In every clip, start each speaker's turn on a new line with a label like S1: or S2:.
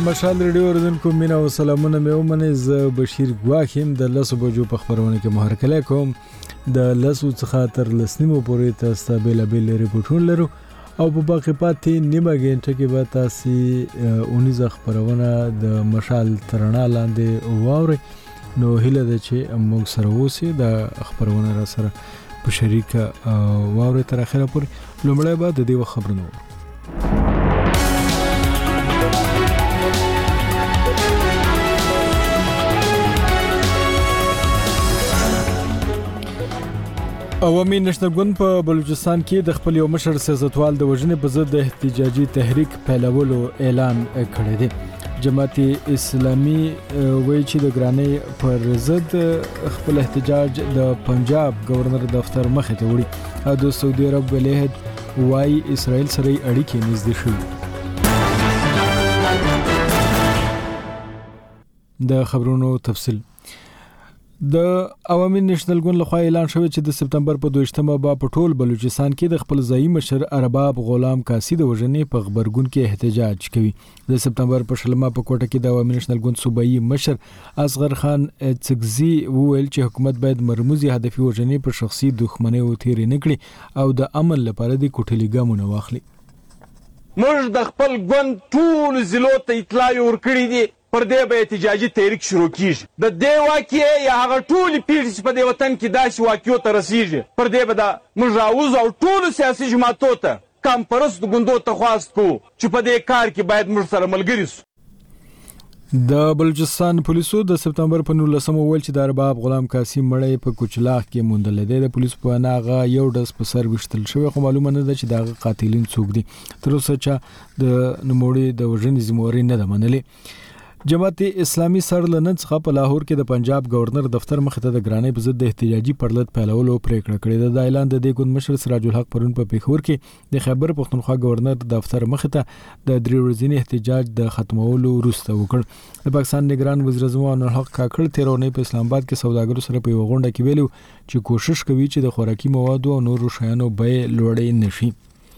S1: مشال ریډیو اوریدونکو مینا او سلامونه مې ومنئ. زه بشیر ګواښ یم د 10 بجو په خبرونه کې محرکله کوم. د 10 څخه تر 10 نیمو پورې تاسو ته بیلابیل ریپورټونه لرو او په باقي پاتې نیمه غنټه کې به تاسو اونیزه خبرونه د مشال ترنا لاندې واوري. نو هیله ده چې موږ سره اوسئ د خبرونه را سره په شریکه واوري تر اخره پورې. لومړی به د دې خبرونه عوامي نشنل ګوند په بلوچستان کې د خپل یو مشر سیاستوال د وژنې په ضد د احتجاجي تحریک پیلولو اعلان کړی دی. جماعت اسلامي وایي چې د ګرانۍ پر ضد خپل احتجاج د پنجاب گورنر دفتر مخې ته وړي او د سعودي عرب ولایت وايي اسرائیل سره اړیکې نږدې شوي. د خبرونو تفصیل د عوامي نشنل ګوند لخوا اعلان شوی چې د سپتمبر په 22مه به په ټول بلوچستان کې د خپل ځایي مشر ارباب غلام قاسی د وژنې په خبرګون کې احتجاج کوي. د سپتمبر په 20مه په کوټه کې د عوامي نشنل ګوند صوبایي مشر اصغر خان څګزي وویل چې حکومت باید مرموزي هدفي وژنې په شخصي دښمنۍ او تیرې نه کړي او د امن لپاره د کوټلي ګامونه واخلي.
S2: موږ د خپل ګوند ټول ضلعو ته اطلاع ورکړې دي پر دې به احتجاجي تحریک شروع کیږي. د دې واقعې یا هغه ټولې پیښې چې په دې وطن کې داسې واقعو ته رسیږي پر دې به موږ راوځو او ټولو سیاسي جماعتو ته کمپرست ګوندو ته خواست کوو چې په دې کار کې باید موږ سره ملګري سو.
S1: د بلوچستان پولیسو د سپتمبر په 19مه ویل چې د ارباب غلام قاسی مړی په کوچلاغ کې موندل دی. د پولیسو په ناغه یو ډز په سر وشتل شوی خو معلومه نه ده چې دا قاتلین څوک دي. تر اوسه چې د نوموړي د وژنې ذمہواری نه ده منلې. جماعت اسلامي سر لنن څخه په لاهور کې د پنجاب گورنر دفتر مخ ته د ګرانۍ په ضد د احتجاجي پرلط پیلولو پریکړه کړې ده. د اعلان د دې ګوند مشر سراج الحق پرون په پیښور کې د خیبر پښتونخوا گورنر دفتر مخ ته د درې ورځې احتجاج د ختمولو وروسته وکړ. د پاکستان نگران وزیر اعظم انور الحق کاکړ تیرونی په اسلام آباد کې سوداګرو سره په یو غونډه کې ویلو چې کوشش کوي چې د خوراکي موادو او نورو شیانو بیې لوړې نشي.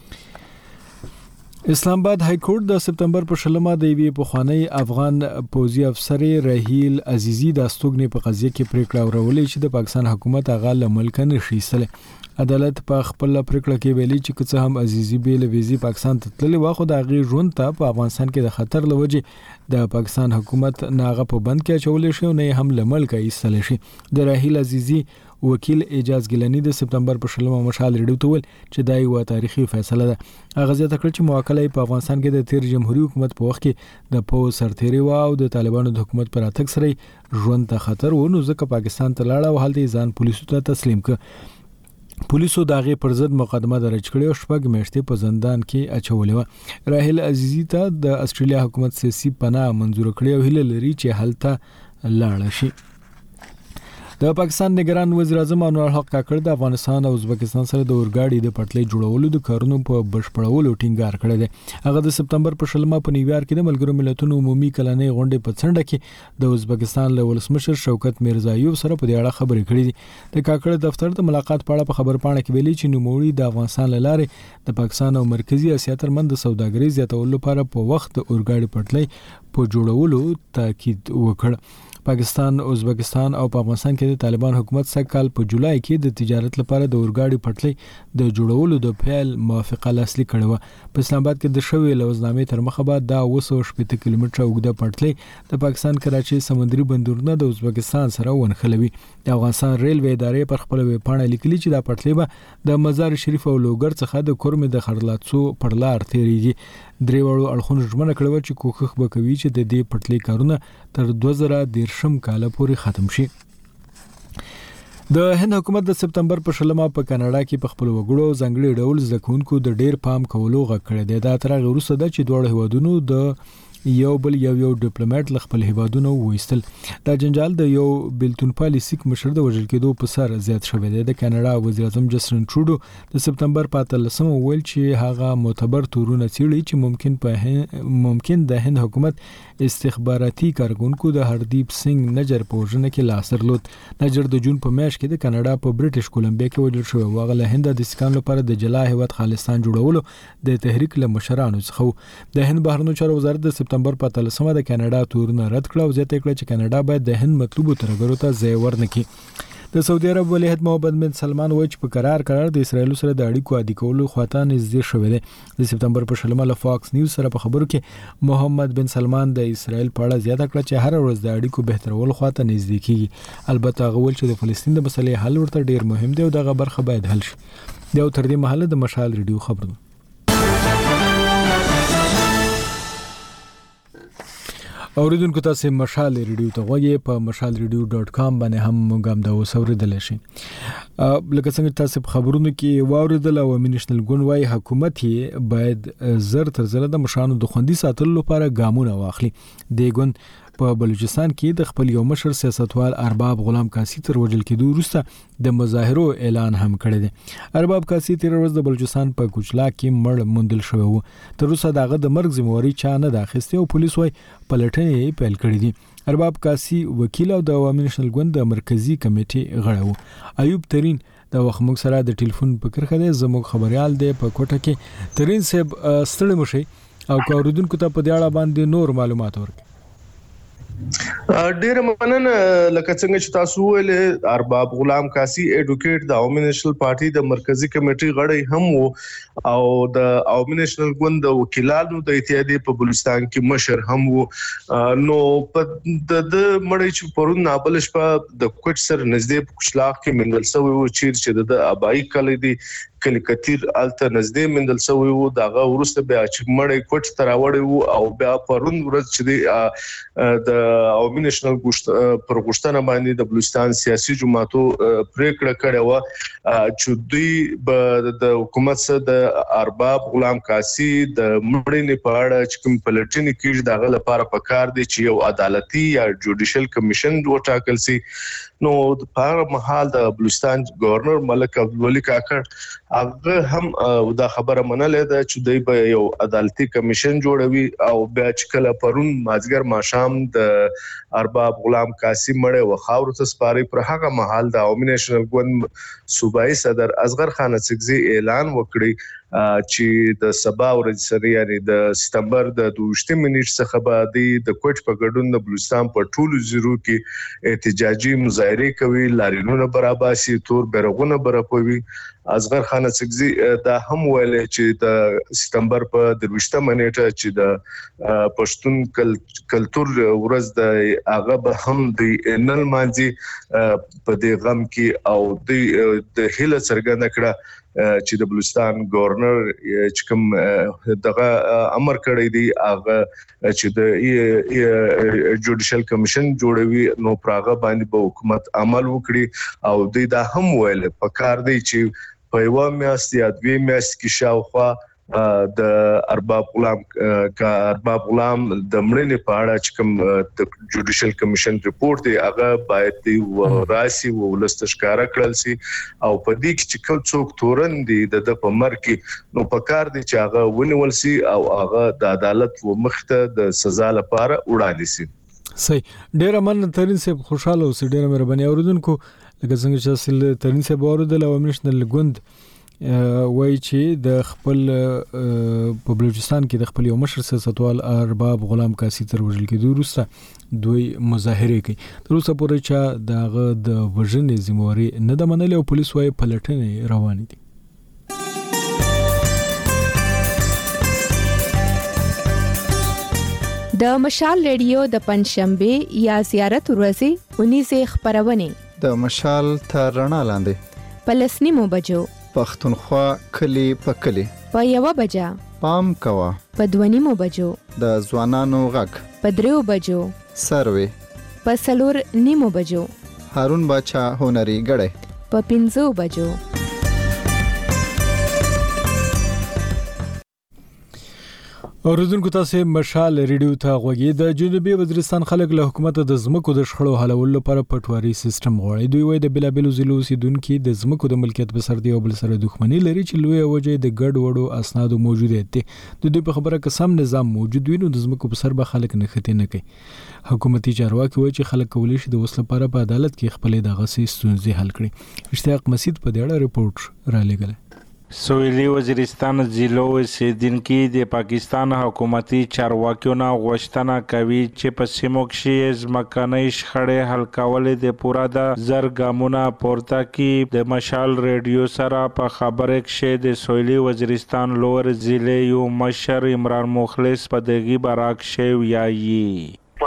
S1: اسلام آباد های کورټ د سپتمبر په 20مه د یوې پخوانی افغان پوځي افسر رحیل عزیزی د استوګنې په قضیه کې پریکړه ورولې چې د پاکستان حکومت هغه له ملک نه شي ایستلی. عدالت په خپل پریکړه کې ویلي چې که څه هم عزیزی به له ویزي پاکستان ته تللی و خو د هغې ژوند ته په افغانستان کې د خطر لوجې د پاکستان حکومت ناغه په بند کې اچولې شي او نه هم له ملک ایستلی شي. د رحیل عزیزی وکیل اعجاز ګیلانی د سپتمبر په 20مه مشال ریډیو ته ویل چې دا یو تاریخي فیصله ده. هغه زیاته کړ چې موکلای په افغانستان کې د تیر جمهوریت حکومت په وخت کې د پوز سرتيري او د طالبانو د حکومت پر اتک سره ژوند ته خطر و نو ځکه پاکستان ته لاړ او هلته ځان پولیسو ته تسلیم کړ. پولیسو داغه پر ضد مقدمه درج کړې او شپږ میاشتې په زندان کې اچولې و. راهیل عزیزی ته د استرالیا حکومت سیاسي پناه منزور کړې او هیله لري چې هلته لاړ شي. د پاکستان نگران وزیر اعظم انور الحق کاکړ د افغانستان او ازبکستان سره د اورګاډي د پټلۍ جوړولو د کارونو په بشپړولو ټینګار کړی دی. هغه د سپتمبر په 20مه په نیویارک کې د ملګرو ملتونو عمومي کلنۍ غونډې په څنډه کې د ازبکستان له ولسمشر شوکت میرزایوف سره په دې اړه خبرې کړې دي. د کاکړ دفتر د ملاقات په اړه په خبرپاڼه کې ویلي چې نوموړي د افغانستان لاره د پاکستان او مرکزی اسیا ترمنځ د سوداګرۍ زیاتولو لپاره په وخت د اورګاډي پټلۍ په جوړولو تاکید وکړ. پاکستان، ازبکستان او په افغانستان کې د طالبان حکومت سږ کال په جولای کې د تجارت لپاره د اورګاډي پټلۍ د جوړولو د پیل موافقه لاسلیک کړې و. په اسلام آباد کې د شوې لوزنامې تر مخه بعد دا 280 کیلومتره اوږده پټلۍ د پاکستان کراچي سمندري بندرونه د ازبکستان سره ونښلوي. د افغانستان ریلوې ادارې پر خپل ویب پاڼه لیکلي چې دا پټلۍ به د مزار شریف او لوګر څخه د کورمې د خرلاڅو پر لار تیریږي. درې وړو اړخونو ژمنه کړې و چې کوښښ به کوي چې د دې پټلۍ کارونه تر 2013 کال پورې ختم شي. د هند حکومت د سپتمبر په 20مه په کاناډا کې په خپل وګړو ځنګړي ډول زکونکو د ډیر پام کولو غږ کړی دی. دا تر هغه وروسته ده چې دوه هیوادونو د یو بل یو ډیپلوماټ ل خپل هیوادونو وېستل. دا جنجال د یو بلتون پالیسیک مشر د وژل کېدو په سر زیات شوی دی. د کاناډا وزیر اعظم جسټن ټروډو د سپتمبر په 13مه ویل چې هغه معتبر تورونه څېړي چې ممکن د هند حکومت استخباراتي کارکونکو د هردیپ سنگ نجر په وژنه کې لاس درلود. نجر د جون په میاشت کې د کاناډا په برټش کولمبیا کې وژل شو. هغه له هند د سکان لپاره د جلا هیواد خالصتان جوړولو د تحریک له مشرانو څخه. د هند بهرنیو چارو وزارت د سپتمبر په 13 د کاناډا تورونه رد کړ او زیاته کړ چې کاناډا باید د هند مطلوبو ترګرو ته ځای ورنکړي. د سعودي عرب ولیعهد محمد بن سلمان وایي چې په قرار د اسرایل سره د اړیکو عادي کولو خواته نږدې شوې ده. د سپتمبر په 16 له فاکس نیوز سره په خبرو کې محمد بن سلمان د اسرایل په اړه زیاته کړه چې هر ورځ د اړیکو بهترولو خواته نږدې کیږي. البته غوول چې د فلسطین د مسلې حل ورته ډیر مهم دی او دغه برخه باید حل شي. دا تر دې مهاله د مشال ریډیو خبرونه. اوریدونکو تاسو مشال ریډیو ته غوږی په mashalradio.com باندې هم موږ دا وسوریدل شي. لکه څنګه تاسو په خبرونو کې واوریدل او نېشنل ګوند وايي حکومت یې باید زر تر زر د مشانو د خوندي ساتلو لپاره ګامونه واخلي. د ګوند په بلوچستان کې د خپل یو مشر سیاستوال ارباب غلام قاسی تر وژل کېدو وروسته د مظاهرو اعلان هم کړی دی. ارباب قاسی تیر ورځ د بلوچستان په کوچلا کې مړ موندل شوی وو. تر اوسه دغه د مرګ ذمہواری چا نه د اخیسته او پولیس وايي پلټنې پیل کړې دي. ارباب قاسی وکیل او د عوامي نېشنل ګوند د مرکزی کمیټې غړی وو. ایوب ترین د وخت موږ سره د ټلیفون په کرخه دی. زموږ خبريال دی په کوټه کې. ترین صاحب ستړي مشي او اوریدونکو ته په دې اړه باندې نور معلومات ورکړي.
S3: ډیر مننه. لکه څنګه چې تاسو ویل ارباب غلام قاسی اډوکیټ د عوامي نېشنل پارټي د مرکزی کمیټې غړی هم وو او د عوامي نېشنل ګوند د وکیلانو د اتحادیې په بلوچستان کې مشر هم وو. نو په د مړی چې پرون نابلش په د کوټ سر نږدې په کوچلاغ کې منګل سوی وو چې د ابای کلی دی کلی کثیر الته نږدې منګل سوی وو. دغه ورسته بیا چې مړی کوټ تراوړی وو او بیا پرون ورځ چې د عوامي نېشنل پر غوښتنه باندې د بلوچستان سیاسي جماعتو پریکړه کړې و چې دوی د حکومت سره د ارباب غلام قاسی د مړینې په اړه چې کوم پلټنې کیږي دغه لپاره پکار دي چې یو عدالتي یا جوډیشل کمیشن وټاکل شي. نو په هغه مهال د بلوچستان گورنر ملک عبدالولي کاکړ هغه هم دا خبره منلې ده چې دوی به یو عدالتي کمیشن جوړوي او بیا چې کله پرون مازګر ماښام د ارباب غلام قاسی مړ او خاور ته سپاري پر هغه مهال د عوامي نېشنل ګوند صوبایي صدر اصغر خان اڅکزي اعلان وکړي چې د سبا ورځ سره یعنی د سپتمبر د 22 منټ څخه بعد د کوټ په ګډون د بلوچستان په ټولو زیرو کې احتجاجي مظاهره کوي، لارینونه براباسي، تور بیرغونه برپوي. اصغر خان اڅکزي دا هم ویل چې د سپتمبر په 22 منټه چې د پښتون کلچر ورځ د هغه به هم د نل مانځي په دې غم کې او د هله څرګنده کړه چې د بلوچستان گورنر چې کوم دغه امر کړی دی هغه چې د جوډیشل کمیشن جوړوي نو پراغه باندې به حکومت عمل وکړي او دوی دا هم ویل پکار دی چې په یو میاشت یا دوه میاشت کې شاوخوا د ارباب غلام د مړینې په اړه چې کوم د جوډیشل کمیشن ریپورت دی هغه باید دی وراسي او ولستشکاره کړل شي او په دې کې چې کوم څوک تورن دي د په مرګ نو پکار دی چې هغه ونیول شي او هغه د عدالت و مخته د سزا لپاره وړاندې شي.
S1: صحیح. ډیر من ترين صاحب خوشاله اوسئ. ډیر مهرباني اوریدونکو. لکه څنګه چې ترين صاحب اوریدل او نېشنل ګوند وای چې د خپل په بلوچستان کې د خپل یو مشر سیاستوال ارباب غلام قاسی تر وژل کېدو وروسته دوی مظاهره کوي. تر اوسه پورې چې دغه د وژنې ذمہواری نه د منلې او پولیس وايي پلټنې روانې دي.
S4: د مشال ریډیو د پنځشنبه یا زیارت ورځې 19 خبرونه
S5: د مشال تر رڼا لاندې
S4: پلسنیمو بجو
S5: پښتونخوا کلی په کلی
S4: په 1 بجا
S5: پام کوا
S4: په 2 بجو
S5: د ځوانانو غږ
S4: په 3 بجو
S5: سروي
S4: په 4 بجو
S5: هارون باچا هنري غړې
S4: په 5 بجو.
S1: اوریدونکو تاسو مشال ریډیو ته غوږی. د جنوبي وزیرستان خلک له حکومت د زمکو د شخړو حلولو لپاره پټواري سیستم غواړي. دوی وايي د بلابلو ضلعو اوسیدونکو د زمکو د ملکیت په سر دی او بل سره دښمنی لري چې لوی وجه د ګډ وډو اسنادو موجودیت دی. د دوی په خبره قسم نظام موجود وي نو د زمکو په سر به خلک نه ختی نه کوي. حکومتي چارواکي وایي چې خلک کولی شي د وسله لپاره په عدالت کې خپل دغه ستونزې حل کړي. اشتیاق مسعود په دې اړه ریپورت را لګل.
S6: سویلی وزیرستان ضلع اوسیدونکي د پاکستان حکومتي چارواکیو نه غوښتنه کوي چې په سیمو کې ځمکنۍ شخړې حل کول د پوره د زر ګامونه پورته کړي. د مشال ریډیو سره په خبره کې د سویلی وزیرستان لور ضلع یو مشر عمران مخلص په دغه براک شی ویایي.
S7: په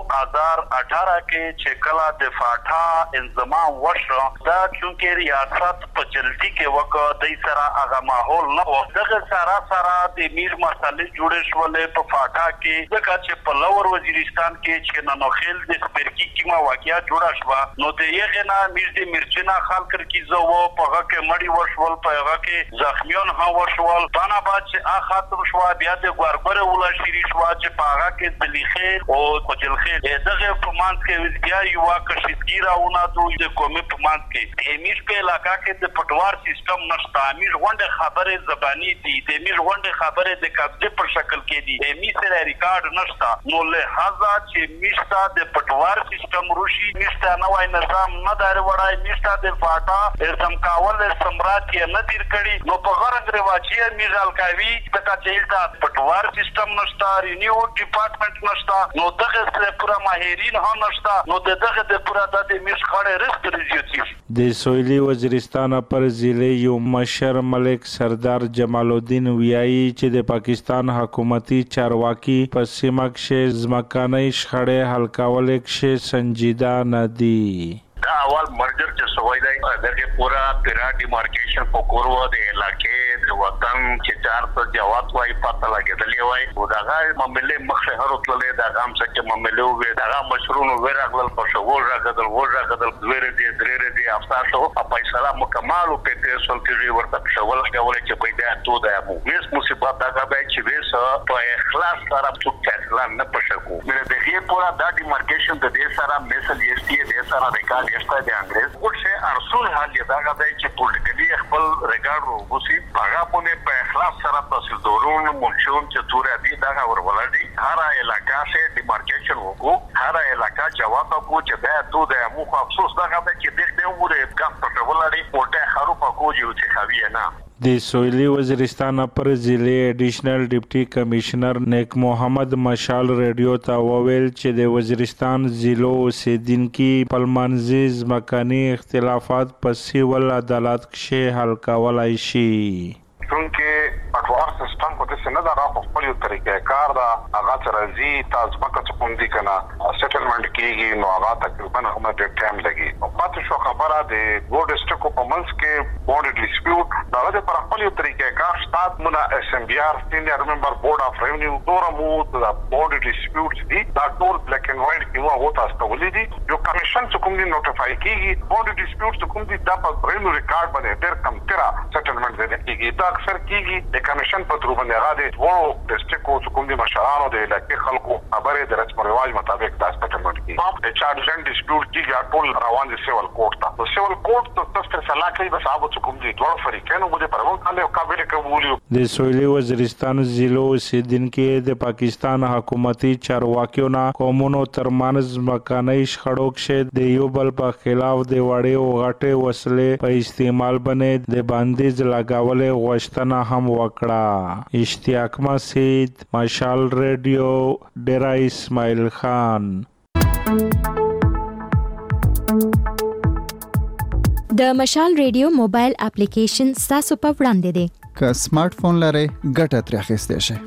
S7: 2018 کې چې کله د فاټا انضمام وشو دا چونکې ریاست په جلدی کې وکړ د سره هغه ماحول نه و دغه سره د میر مسلې جوړې شولې په فاټا کې ځکه چې په لور وزیرستان کې چې نو خیل د سپرکی کیما واقعیا جوړه شو نو د یغه نه میر د مرچنا خلک کې زو په هغه کې مړی وشول په هغه کې زخمیون هم وشول باندې بعد چې اخاطر شو بیا د ګوربره ولا شری شو چې په هغه کې دلیخه او خجل خیر دغه پرمانس کې بیا یو کشیدګیراونه د قومي پرمانس کې امیش په علاقہ کې د پټوار سیستم نشته امیش غونډه خبره زبانی دي د امیش غونډه خبره د قبضه پر شکل کې دي امیش سره ریکارډ نشته نو له هغه چې میشته د پټوار سیستم روشي میشته نوای نظام نه دار وړای میشته د فاټا سمکاول سمرات یې نه تیر کړي نو په غرض رواجی میزال کوي د کچېلتا پټوار سیستم نشته رینیو ډپارټمنټ نشته نو دغه پورا ماهرین هم نشته نو دغه د پورا د مشخړه رسک ریزیوتی
S6: د سویلی وزیرستان پر ضلع یو مشر ملک سردار جمال الدین ویایي چې د پاکستان حکومتي چارواکي په سیمه کې ځمکنۍ شخړې حل کول کې سنجیده نه دي.
S7: دا اول مرجر چې سوای دی دغه پورا پیرا ډیمارکیشن په کورو د علاقې د وطن چې 400 جواب وای پته لګیدلی وای او داغه معاملې مخه هر وکړلې دا هم څه معاملې وې دا مشرونو ورغلل په شغل راغدل ورغدل درې دي افساسو په فیصله مکمل او په تاسو کې ورته شغل غوړي چې پیدا تو دا مو هیڅ مصیبت دا به چې وېسه په اخلاص سره څوک فیصله نه پښکو مې دغه پورا د ډیمارکیشن د دې سره مثال یې دې سره ریکارډ یسته د انګريز او چې ارسول حال یې دا غوډي چې پولیټیکلی خپل ریکارډ وګوري هغه په اخلاص سره تحصیلدارون منشون چې تورې دي دا ورولدي هر علاقہ سے ډیمارکیشن وکړو هر علاقہ جواب کو چې دا تو د مو افسوس دا غوډي چې دغه وره کار په ولري پورته خروپا کو چې خوي نه.
S6: د سویلی وزیرستان پر ضلع ایډیشنل ډیپټي کمشنر نیک محمد مشال ریډیو ته وویل چې د وزیرستان ضلع اوسیدونکي پلمنځي ځمکني اختلافات په سیول عدالت کې حل کولای شي.
S7: چونکه پټوار سیستم کو د سند را په خپل طریقې کار دا هغه ترځي تاسو پکې کوم دي کنه سیټلمنٹ کیږي نو هغه تقریبا هم د ټایم لګي او پاتې شو خبره د ګوډ اسټکو په منځ کې بورډ ډیسپیوټ دا د پر خپل طریقې کار شتات منا اس ام بي ار سینیئر ممبر بورډ اف ریونیو دورمو د بورډ ډیسپیوټ دي دا ټول بلیک اینڈ وایټ کې هو تاسو ولې دي یو کمیشن چې کوم دي نوټیفای کیږي بورډ ډیسپیوټ چې کوم دي دا په ریونیو ریکارډ باندې ډېر کم تیرا سیټلمنٹ دي کیږي دا اکثر کیږي د کمیشن په تر باندې راځي وو د سټیکو چې کوم دي مشرانو د علاقې خلکو خبره د رسم رواج مطابق دا سیټلمنٹ کیږي د چارج لند ډیسپیوټ کیږي ټول روان دي سیول کورټ ته سیول کورټ ته تاسو سره کوي بس هغه چې کوم دي ټول فریقینو مده پرون کله قابل قبولیو.
S6: د سویلی وزیرستان ضلع اوسیدونکي د پاکستان حکومتي چارواکیو نه قومونو ترمنځ مکاني شخړو کې د یو بل په خلاف د وړې او غټې وسلې په استعمال باندې د باندې لګاولې غوښتنه هم وکړه. اشتیاق مسعود مشال ریډیو ډیرا اسماعیل خان.
S8: د مشال ریډیو موبایل اپلیکیشن تاسو په وړاندې دی.
S5: که سمارټ فون لرئ ګټه ترې اخیستی شئ.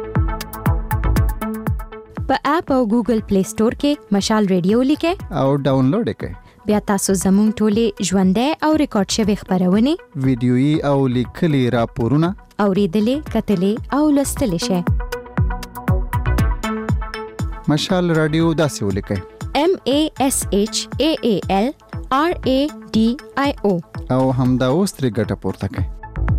S8: په اپ او ګوګل پلی سٹور کې مشال ریډیو لیکئ
S5: او ډاونلوډ کړئ.
S8: بیا تاسو زموږ ټولې ژوندۍ او ریکارډ شوي خبرونه
S5: ویډیويي او لیکلي راپورونه
S8: اوریدلې کتلې او لوستلې شئ.
S5: مشال رادیو داسې ولیکئ
S8: MASHAAL RADIO
S5: او همدا اوس ترې ګټه پورته کړئ.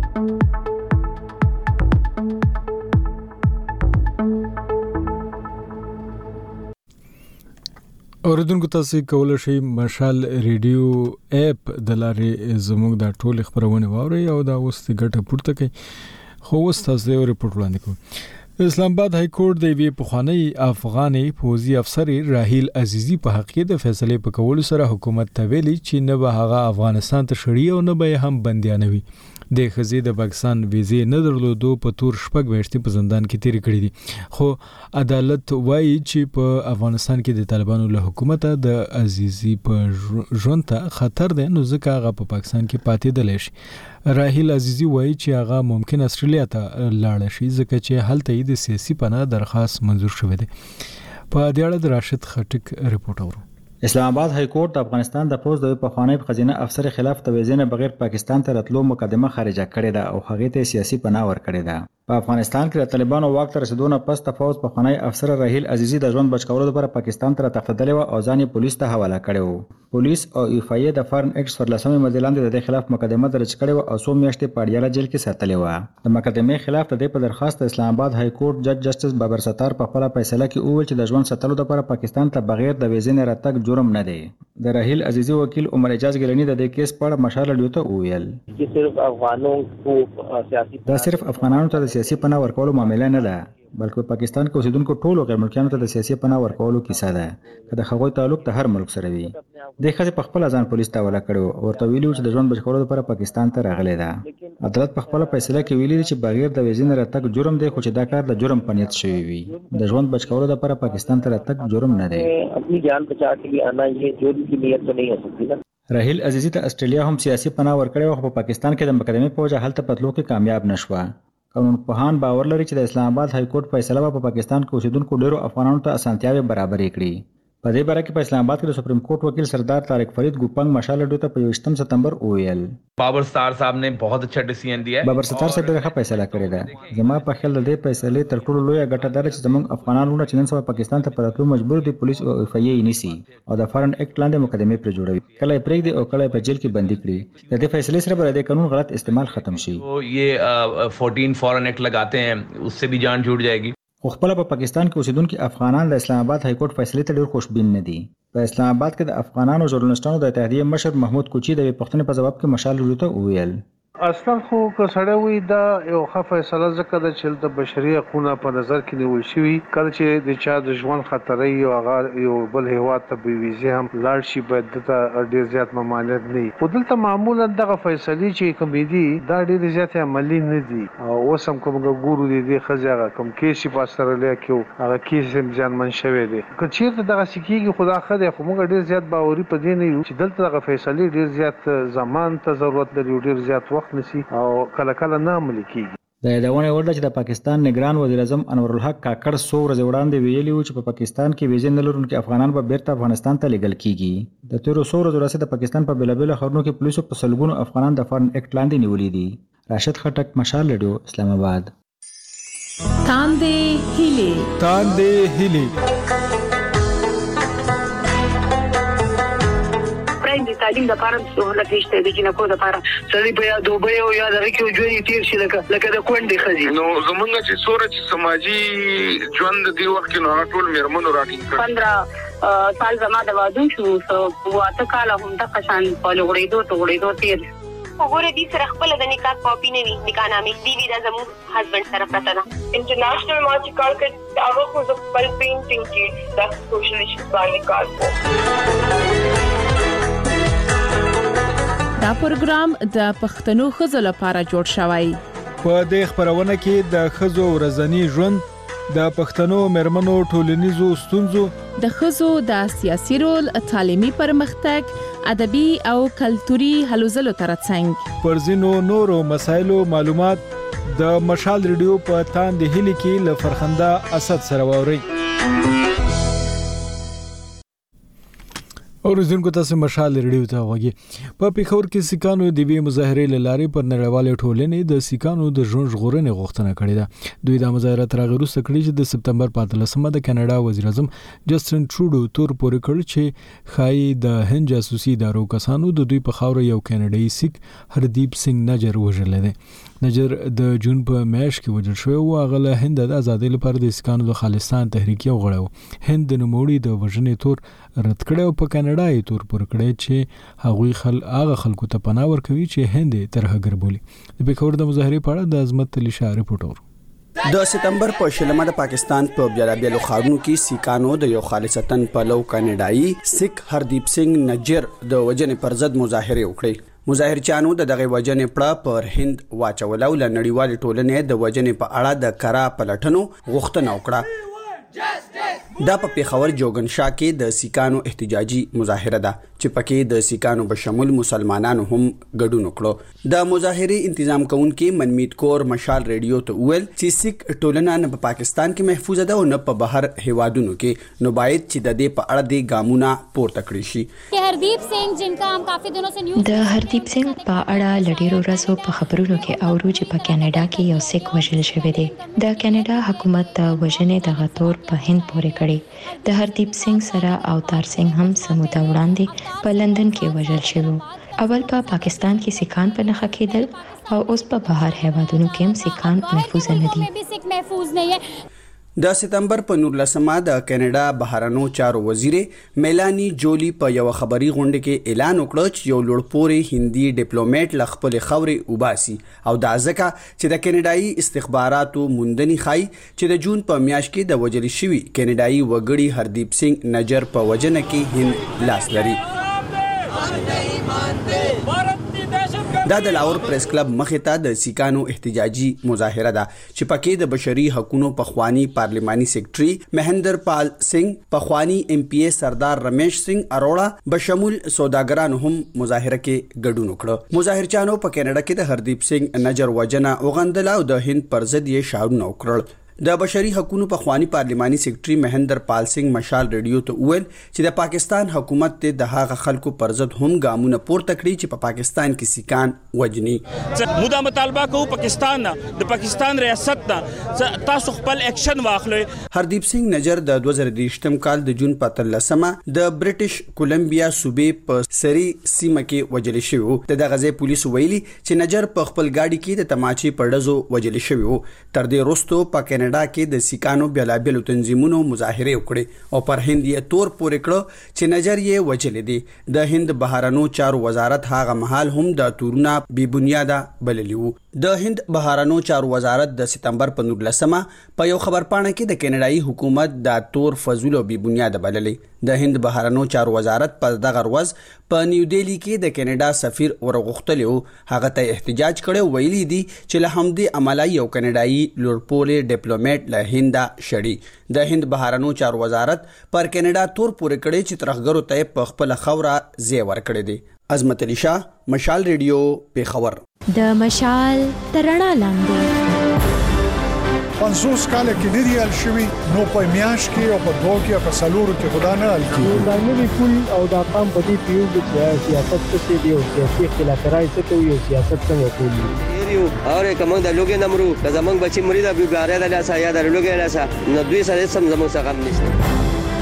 S1: اوریدونکو تاسو کولای شئ مشال ریډیو اپ د لارې زموږ د ټول خبرونه واورئ او دا اوس ګټه پورته کړئ. خو اوس تاسو یو ریپورت وړاندې کوم. اسلام آباد های کورټ د وی پخوانی افغاني فوجي افسر راهیل عزیزی په حق کې د فیصله په کولو سره حکومت ته ویلي چې نه به هغه افغانستان ته شړی او نه به هم بنديانوي. د خزي د پاکستان ویزې نه درلودو په تور شپږ میاشتې په زندان کې تیرې کړې دي. خو عدالت وایي چې په افغانستان کې د طالبانو له حکومت د عزیزي په ژوند ته خطر دی، نو ځکه هغه په پاکستان کې پاتې دلی شي. راهیل عزیزي وایي چې هغه ممکن استرالیا ته لاړ شي ځکه چې هلته یې د سیاسي پناه درخواست منظور شوی دی. په دې اړه د راشد خټک رپورټ اورو.
S9: اسلام آباد های کورټ د افغانستان د پوز د پخوانی خزینه افسر خلاف تویزنه بغیر پاکستان ته راتلو مقدمه خارجه کړې ده او هغه ته سیاسي پناه ورکړې ده. په افغانستان کې د طالبانو واک ته رسیدونه پس د فوز پخوانی افسر راهیل عزیزي د ژوند بچکولو لپاره پاکستان ته تختیدلی و او ځان پولیس ته حواله کړو. پولیس او ایف ای د فارن ایکټ 14 مدلاندې د خلاف مقدمه درج کړې و او 100 میاشتې په اډیاله جیل کې ساتلې و. د مقدمې خلاف د په درخواست اسلام آباد های کورټ جج جسټس بابر ستار په خپل فیصله کې وویل چې د ژوند ساتلو لپاره پاکستان ته بغیر د ویزې نه راتګ جرم نه دی. د راهیل عزیزي وکیل عمر اعجاز ګلنی د دې کیس په اړه مشال رادیو ته وویل دا صرف افغانانو ته د سیاسي پناه ورکولو معاملې نه ده، بلکې پاکستان کې اوسیدونکو ټولو غیر ملکیانو ته د سیاسي پناه ورکولو کیسه ده که د هغوی تعلق د هر ملک سره وي. د ښځې په خپل ځان پولیس ته حواله کړو او ورته ویلي چې د ژوند بچکولو لپاره پاکستان ته راغلی ده. عدالت په خپل فیصله کې ویلي چې بغیر د ویزې نه راتګ جرم دی، خو چې دا کار د جرم په نیت شوی وي. د ژوند بچکولو لپاره پاکستان ته راتګ جرم نه دی. راهیل عزیزي ته استرالیا هم سیاسي پناه ورکړې او په پاکستان کې د مقدمې په وجه هلته پتلو کې کامیاب نشوه. قانونپوهان باور لري چې د اسلام آباد های کورټ فیصله به په پاکستان کې اوسیدونکو ډیرو افغانانو ته اسانتیاوې برابرې کړي. په دې باره کې په اسلام آباد کې د سپریم کورټ وکیل سردار طارق فرید ګوپنګ مشال رادیو ته په 28 ستمبر وویل
S10: بابر ستار صاحب نے بہت اچھا ڈیسیژن دیا ہے.
S9: بابر ستار صاحب ډېره ښه فیصله کړې ده. زما په خیال د دې فیصلې تر ټولو لویه ګټه دا چې زموږ افغانانو چې نن سبا پاکستان ته پراتلو مجبور دي پولیس او اف ای یې نیسي او د فارن ایکټ لاندې مقدمې پر جوړوي، کله یې پرېږدي او کله یې په جیل کې بندي کړي. د دې فیصلې سره به د قانون غلط استعمال ختم شي.
S10: یہ 14 فارن ایکٹ لگاتے ہیں، اس سے بھی جان چھوٹ جائے گی.
S9: خو خپل په پاکستان کې اوسیدونکو افغانان د اسلام آباد های کورټ فیصلې ته ډېر خوشبین نه دي. په اسلام آباد کې د افغانانو ژورنالستانو د اتحادیې مشر محمود کوچی د پښتنې په جواب کې مشال رادیو ته وویل
S11: اصلا خو که سړی وي دا یو ښه فیصله ځکه ده چې د بشري حقونه په نظر کې نیول شوي. کله چې د چا د ژوند خطرې یو هغه یو بل هیواد ته بې ویزې هم لاړ شي باید دته ډېر زیات ممانعت نه وي. خو دلته معمولا دغه فیصلې چې کومې دي دا ډېرې زیاتې عملي نه دي. اوس هم که موږ ګورو د دې ښځې هغه کوم کیس چې په استرالیا کې هغه کیس هم زیانمن شوی دی. که چېرته دغسې کېږي خو دا ښه دی، خو موږ ډېر زیات باوري په دې نه یو چې دلته دغه فیصلې ډېر زیات زمان ته ضرورت لري او ډېر زیات وخت نسی او کله کله نه عملي کیږي.
S9: د یادونه وړ چې د پاکستان نگران وزیر اعظم انور الحق کاکړ 100 ورځې وړاندې ویلي و چې په پاکستان کې ویزې نه لرونکي افغانان به بیرته افغانستان ته لیږل کیږي. د تیرو 100 ورځو راهیسې د پاکستان په بیلابیلو ښارونو کې پولیسو په سلګونو افغانان د فارن ایکټ لاندې نیولي دي. راشد خټک، مشال رادیو، اسلام آباد.
S1: تاندې هیلې
S12: د تعلیم د لپاره سہولت نشته د جنکو د لپاره سړي په یاد دوبه او یاد راکې ژوند تیر شي لکه د کونډې خزي.
S13: نو زمونږ چې سورج سماجی ژوند دی وخت کې نو ټول میرمنو راټینګ
S12: 15 سال زما د واده شو واته کال هم د قشان په لوړېدو تیر
S14: وګوره دې سره خپل د نکاح کاپی نه وي، نکاح نامې دی دا زموږ هسبند سره پته ده. انټرنیشنل ما چې کار کړ هغه خو د خپل پینټینګ کې د سوشل ایشوز باندې کار کوي.
S4: دا پروګرام د پښتنو ښځو لپاره جوړ شوی.
S1: په دې خبرونه کې د ښځو ورځنی ژوند، د پښتنو مېرمنو ټولنیزو ستونزو،
S4: د ښځو د سیاسي رول، تعلیمي پرمختګ، ادبي او کلتوري هلو ځلو ترڅنګ
S1: پر ځینو نورو مسایلو معلومات د مشال رادیو په تاندې هیلې کې له فرخنده اسد سره واوري. اوریدونکو تاسو مشال رادیو ته وګورئ. په پیښور کې سیکانو د وی مظاهره لارې پر نړیواله ټولنې د سیکانو د ژوند ژغورنې غوښتنه کړې ده. دوی د مظاهره تر هغه وروسته کړې چې د سپتمبر 15 د کاناډا وزیر اعظم جسټن ټروډو تور پورې کړ چې خای د هند جاسوسي ادارو کسانو د دوی په خاور یو کاناډایي سیک هردیپ سنگ نجر وژل دي. نجر د جون په میاشت کې وژل شو او هغه له هند د ازادۍ لپاره د سیکانو د خالصتان تحریک یو غړو. هند د نوموړي د وژنې تور رد کړ او په کاناډا یې تور پر کړی چې هغه خلکو ته پناه ورکوي چې هند ترهګر بولي. د پیښور د مظاهرې په اړه د عظمت علی شاه رپورټ.
S15: د سپتمبر په 16 د پاکستان په بیلابیلو ښارونو کې سیکانو د یو خالصتن پلو کاناډایي سیک هردیپ سنگ نجر د وژنې پر ضد مظاهره وکړې. مظاهرچیانو د دغه وجنې پړه پر هند واچوله او له نړیوالې ټولنې د وجنې په اړه د کرا پلټنو غوښتنه وکړه. دا په پیښور جوګنشاه کې د سیکانو احتجاجي مظاهره ده چې پکې د سیکانو بشمول مسلمانانو هم ګډون وکړو. د مظاهرې تنظیم کوونکي منمیت کور مشال ریډیو ته وویل چې سیک ټولنه نه په پاکستان کې محفوظ ده او نه په بهر هیوادونو کې، نو باید چې د دې په اړه د ګامونه پورته کړی شي.
S16: هردیپ سنگ جنکا هم کافي دنو سے نیوز
S8: د هردیپ سنگ په اړه لډیرو ورځو په خبرونو کې اورو چې په کینیډا کې یو سیک وژل شوی دی. د کینیډا حکومت د وژنې دغه تور په هند پورې کړی. د هردیپ سنگ سره اوتار سنگ هم سموده وړاندې په لندن کې وژل شوی. اول په پاکستان کې سیکان په نخښه کېدل او اوس په بهر هیوادونو کې هم سیکان محفوظ نه دي.
S15: د سپتمبر په 19 د کینیډا بهرنیو چارو وزیر میلانی جولی په یو خبري غونډه کې اعلان وکړ چې یو لوړپوړی هندي ډیپلوماټ ل خپل خوري وباسي او دا ځکه چې د کینیډایي استخباراتو موندنی خای چې د جون په میاشت کې د وجل شوی کینیډایي وګړي هردیپ سنگ نجر په وجنه کې هند لاس لري. دا د لاهور پریس کلب مخې ته د سیکانو احتجاجي مظاهره ده چې پکې د بشري حقوقو پخوانی پارلیماني سیکریټري مهندر پال سنگ، پخوانی ایم پی ای سردار رمیش سنگ اروړه بشمول سوداګرانو هم مظاهره کې ګډون وکړ. مظاهرچیانو په کینیډا کې د هردیپ سنگ نجر وجنه وغندله او د هند پر ضد یې شعارونه وکړل. د بشري حقوقو پخوانی پارلیماني سیکریټري مهندر پال سنگ مشال ریډیو ته وویل چې د پاکستان حکومت ته د هغه خلکو پر ضد هم ګامونه پورته کړي چې په پاکستان کې سیکان وجني.
S17: موږ مطالبه کوو پاکستان د پاکستان ریاست نه تاسو خپل اکشن واخلئ.
S15: هردیپ سنگ نجر د 2023م کال د جون په 13مه د برټش کولمبیا صوبې په سری سیمه کې وجل شوی. د غزې پولیسو ویلي چې نجر په خپل گاډي کې د تماچې په ډزو وجل شوی. تر دې وروسته په کینیډا کې د سیکانو بیلابیلو تنظیمونو مظاهره وکړي او پر هند یې تور پورې کړ چې نجر یې وجل دي. د هند بهرنیو چارو وزارت هغه مهال هم د تورونه بی بنیاده بللی وو. د هند بهرنیو چارو وزارت د سپتمبر په 19مه په یو خبرپاڼه کې د کینیډایي حکومت د تور فضول او بی بنیاده بللی. د هند بهرنیو چارو وزارت په دغه ورځ په نیو دهلی کې د کینیډا سفیر ورغختلی او هغه ته احتجاج کړي، ویلي دي چې له همدې عمله یو کینیډایي لوړپوړی ډیپلوماټ له هند شړي. د هند بهرنیو چارو وزارت پر کینیډا تور پورې کړي چې ترخګرو ته په خپل خوره ځای ورکړي دي. عظمت علي شاه، مشال ریډیو، پیښور.
S8: د مشال ترڼا لاندې
S18: 50 کال کې نه دی حل شوی، نو په میاش کې او په دوه کې او په سلورو کې خدا نه حل کیږي.
S19: دا نه کول او دا قام په دې پیو چې سیاست څه دی او سیاسي اختلافات څه کوي او سیاست څنګه کوي.
S20: یو اور کوم د لوګي نمرو که زمنګ بچي مرید ابي غاره د لاسه یا د لوګي لاسه نو دوی سره سم زموږ څخه هم نشته.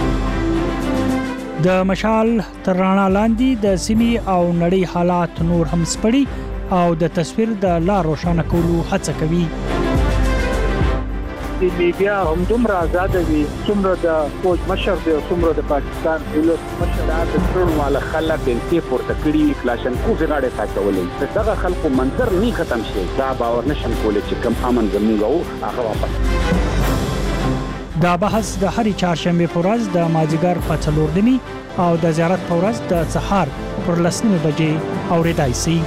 S21: د مشال ترڼا لاندې د سیمې او نړۍ حالات نور هم سپړي او د تصویر د لا روښانه کولو هڅه کوي.
S11: د میډیا هم دومره آزاد وي څومره د فوج مشر دی او څومره د پاکستان دولت مشر د ټول مال خلک د پورته کړي کلاشن کو غاړه ساتولې. دغه خلکو منظر نه ختم شي، دا باور نشم کولای چې کم امن زموږ او هغه واپس.
S21: دا بحث د هرې چهارشنبه په ورځ د مازیګر په 4:30 او د زیارت په ورځ د سهار پر 10:00 بجې اوریدای شي.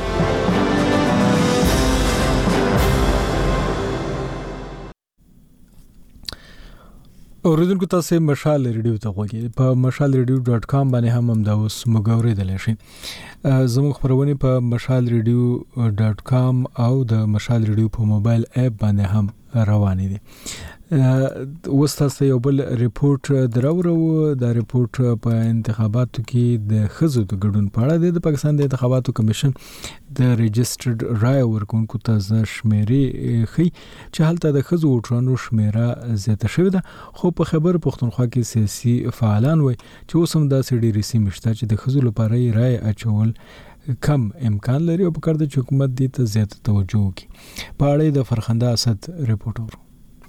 S1: اوریدونکو تاسو مشال ریډیو ته غوږی په mashalradio.com باندې هم دا اوس مګورې دلې شي. زموږ خبرونه په mashalradio.com او د مشال ریډیو په موبایل اپ باندې هم روانې دي. وستاسو یو بل ریپورت دراورو. دا ریپورت په انتخاباتو کې د خزو د ګډون په اړه د پاکستان د انتخاباتو کمیشن د ريجسترډ رای ورکونکو ته شمیرې خي چې هلته د خزو ووټرانو شمیره زیاته شوې ده. خو په خبر پښتونخوا کې سیاسي فعالان وایي چې اوس هم دا سړي رسمي مشته چې د خزو لپاره رای اچول کم امکان لري او په کار د حکومت دې ته زیات توجه وکړي. په اړه د فرخنده اسد ریپورت ورو.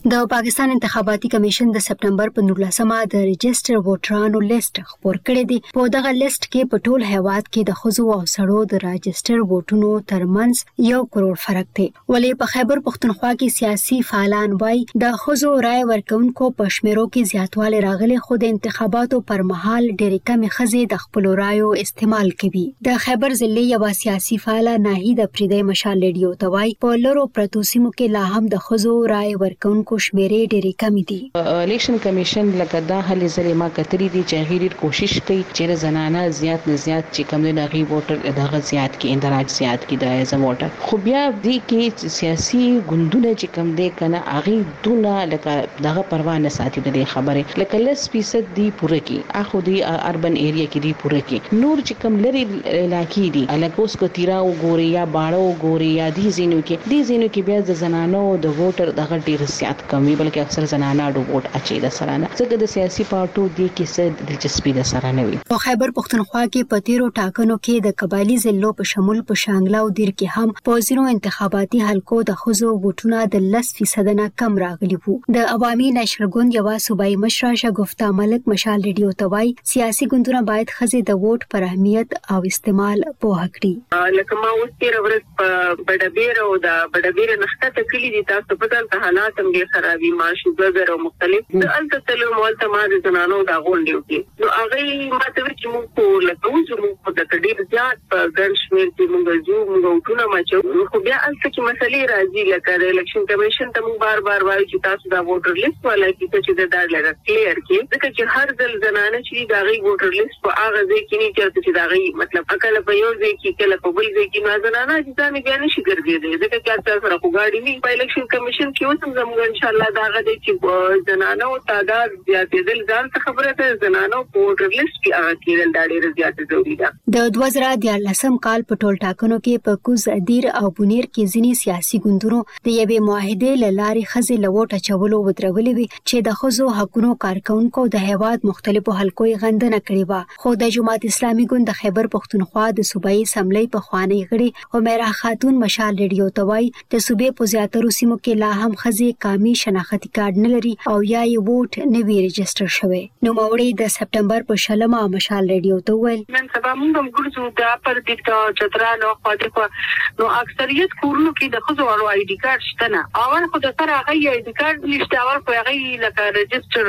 S2: د پاکستان انتخاباتي کمیشن د سپټمبر په 19مه د ريجستر ووټرانو لیست خپور کړی دی. په دغه لیست کې په ټول هیواد کې د ښځو او سړو د راجستر ووټونو ترمنځ 1 کروڑ فرق دی. ولې په خیبر پښتونخوا کې سیاسي فعالان وایي د ښځو رائے ورکونکو په شمیرو کې زیاتوالی راغلی، خو د انتخاباتو پر مهال ډېرې کمې ښځې د خپلو رایو استعمال کوي. د خیبر ضلع یوه سیاسي فعاله ناهید افریدی مشال ریډیو ته وایي په لرو پرتو سیمو کې لا هم د ښځو رائے ورکونکو شمیرې ډېرې کمې دي.
S22: الیکشن کمیشن لکه دا هلې ځلې ما کتري دي چې هغې ډېر کوشش کوي چې زنانه زیات نه زیات چې کوم نه غي ووټر دغه زیات کې اندراج زیات کې د ایز ووټر. خو بیا دې کې سیاسي ګوندونه چې کوم دې کنه هغه دونه لکه دغه پروا نه ساتي د خبره لکه 10% دی پوره کې اخو دی اربن ایریا کې دی پوره کې نور چې کم لري علاقې دي الکوس کو تیرا او ګوري یا باړو ګوري یا دی زینو کې بیا د زنانو د ووټر دغه ډیر زیات کمی بلکې اکثر زنانه د ووټ اچي د سره نه څنګه د سیاسي پارټو دی کې څه دلچسپي د سره نه وي.
S2: په خیبر پښتونخوا کې په تیرو ټاکنو کې د قبایلی ضلعو په شمول په شانګلا او دیر کې هم په ځینو انتخاباتي حلقو د ښځو ووټونه د 10% نه کم راغلي وو. د عوامي نشر ګوند یو صوبایي مشره شګفتا ملک مشال ریډیو ته وایي سیاسي ګوندونه باید ښځې د ووټ پر اهمیت او استعمال پوه کړي.
S12: لکه ما اوس تیر ورځ په بډبیر او د بډبیر نخته تکلی دي تاسو په دغه حالات هم ډیر خرابي ماشوګر او مختلف د التتلو مولته ما د زنانو دا غونډیو کې نو هغه ماته چې موږ لکه موږ د ډیر زیات په ګڼ شمېر کې موږ وټونه ماچو خو بیا الته کې مسلې راځي لکه د الیکشن کمیشن ته موږ بار وایو چې تاسو دا ووټر لیست ولا چې د دا لږه کلیر کې ځکه چې هر ځل زنانه چې دا غي ووټر لیست په هغه ځای کې نه چې دا غي مطلب اکل په یو ځای کې کله په بل ځای کې نه زنانه چې ځان بیا نشي ګرځېدل ځکه چې تاسو سره وګاړي نه په الیکشن کمیشن کې اوس هم ان شاء الله دا غدي چې زنانه او تعداد زیاتېدل ځان ته خبره ده زنانه په ووټر لیست کې هغه کېدل دا ډېر زیات ضروري ده.
S2: د 2014 کال په ټول ټاکنو کې په کوز ادیر او بونیر کې ځینی سیاسي ګوندونو د یوې معاهدې لارې خزې لوټه چولو ودرولې وي چې د ښځو حقوقو کارکونکو د هیواد مختلفو حلقو غندنه کړې و. خو د جماعت اسلامي ګوند د خیبر پښتونخوا د صوبایي اسمبلی په خوانی غړي عمره خاتون مشال ریډیو ته وایي د صوبې په زیاترو سیمو کې لا هم خزې قومي شناختی کارت نه لري او یا یې ووټ نه وی ريجستره شوی. نو موري د سپټمبر په شلمه مشال ریډیو ته ویل
S12: نن سبا موږ هم ګرځو د پر دې چترانو خاطر نو اکثریت کورونو کې د خزو ورو آی ډی کارت شته نه اول خو د سره هغه آی ډی کارت نشته اول خو هغه لکه ريجستر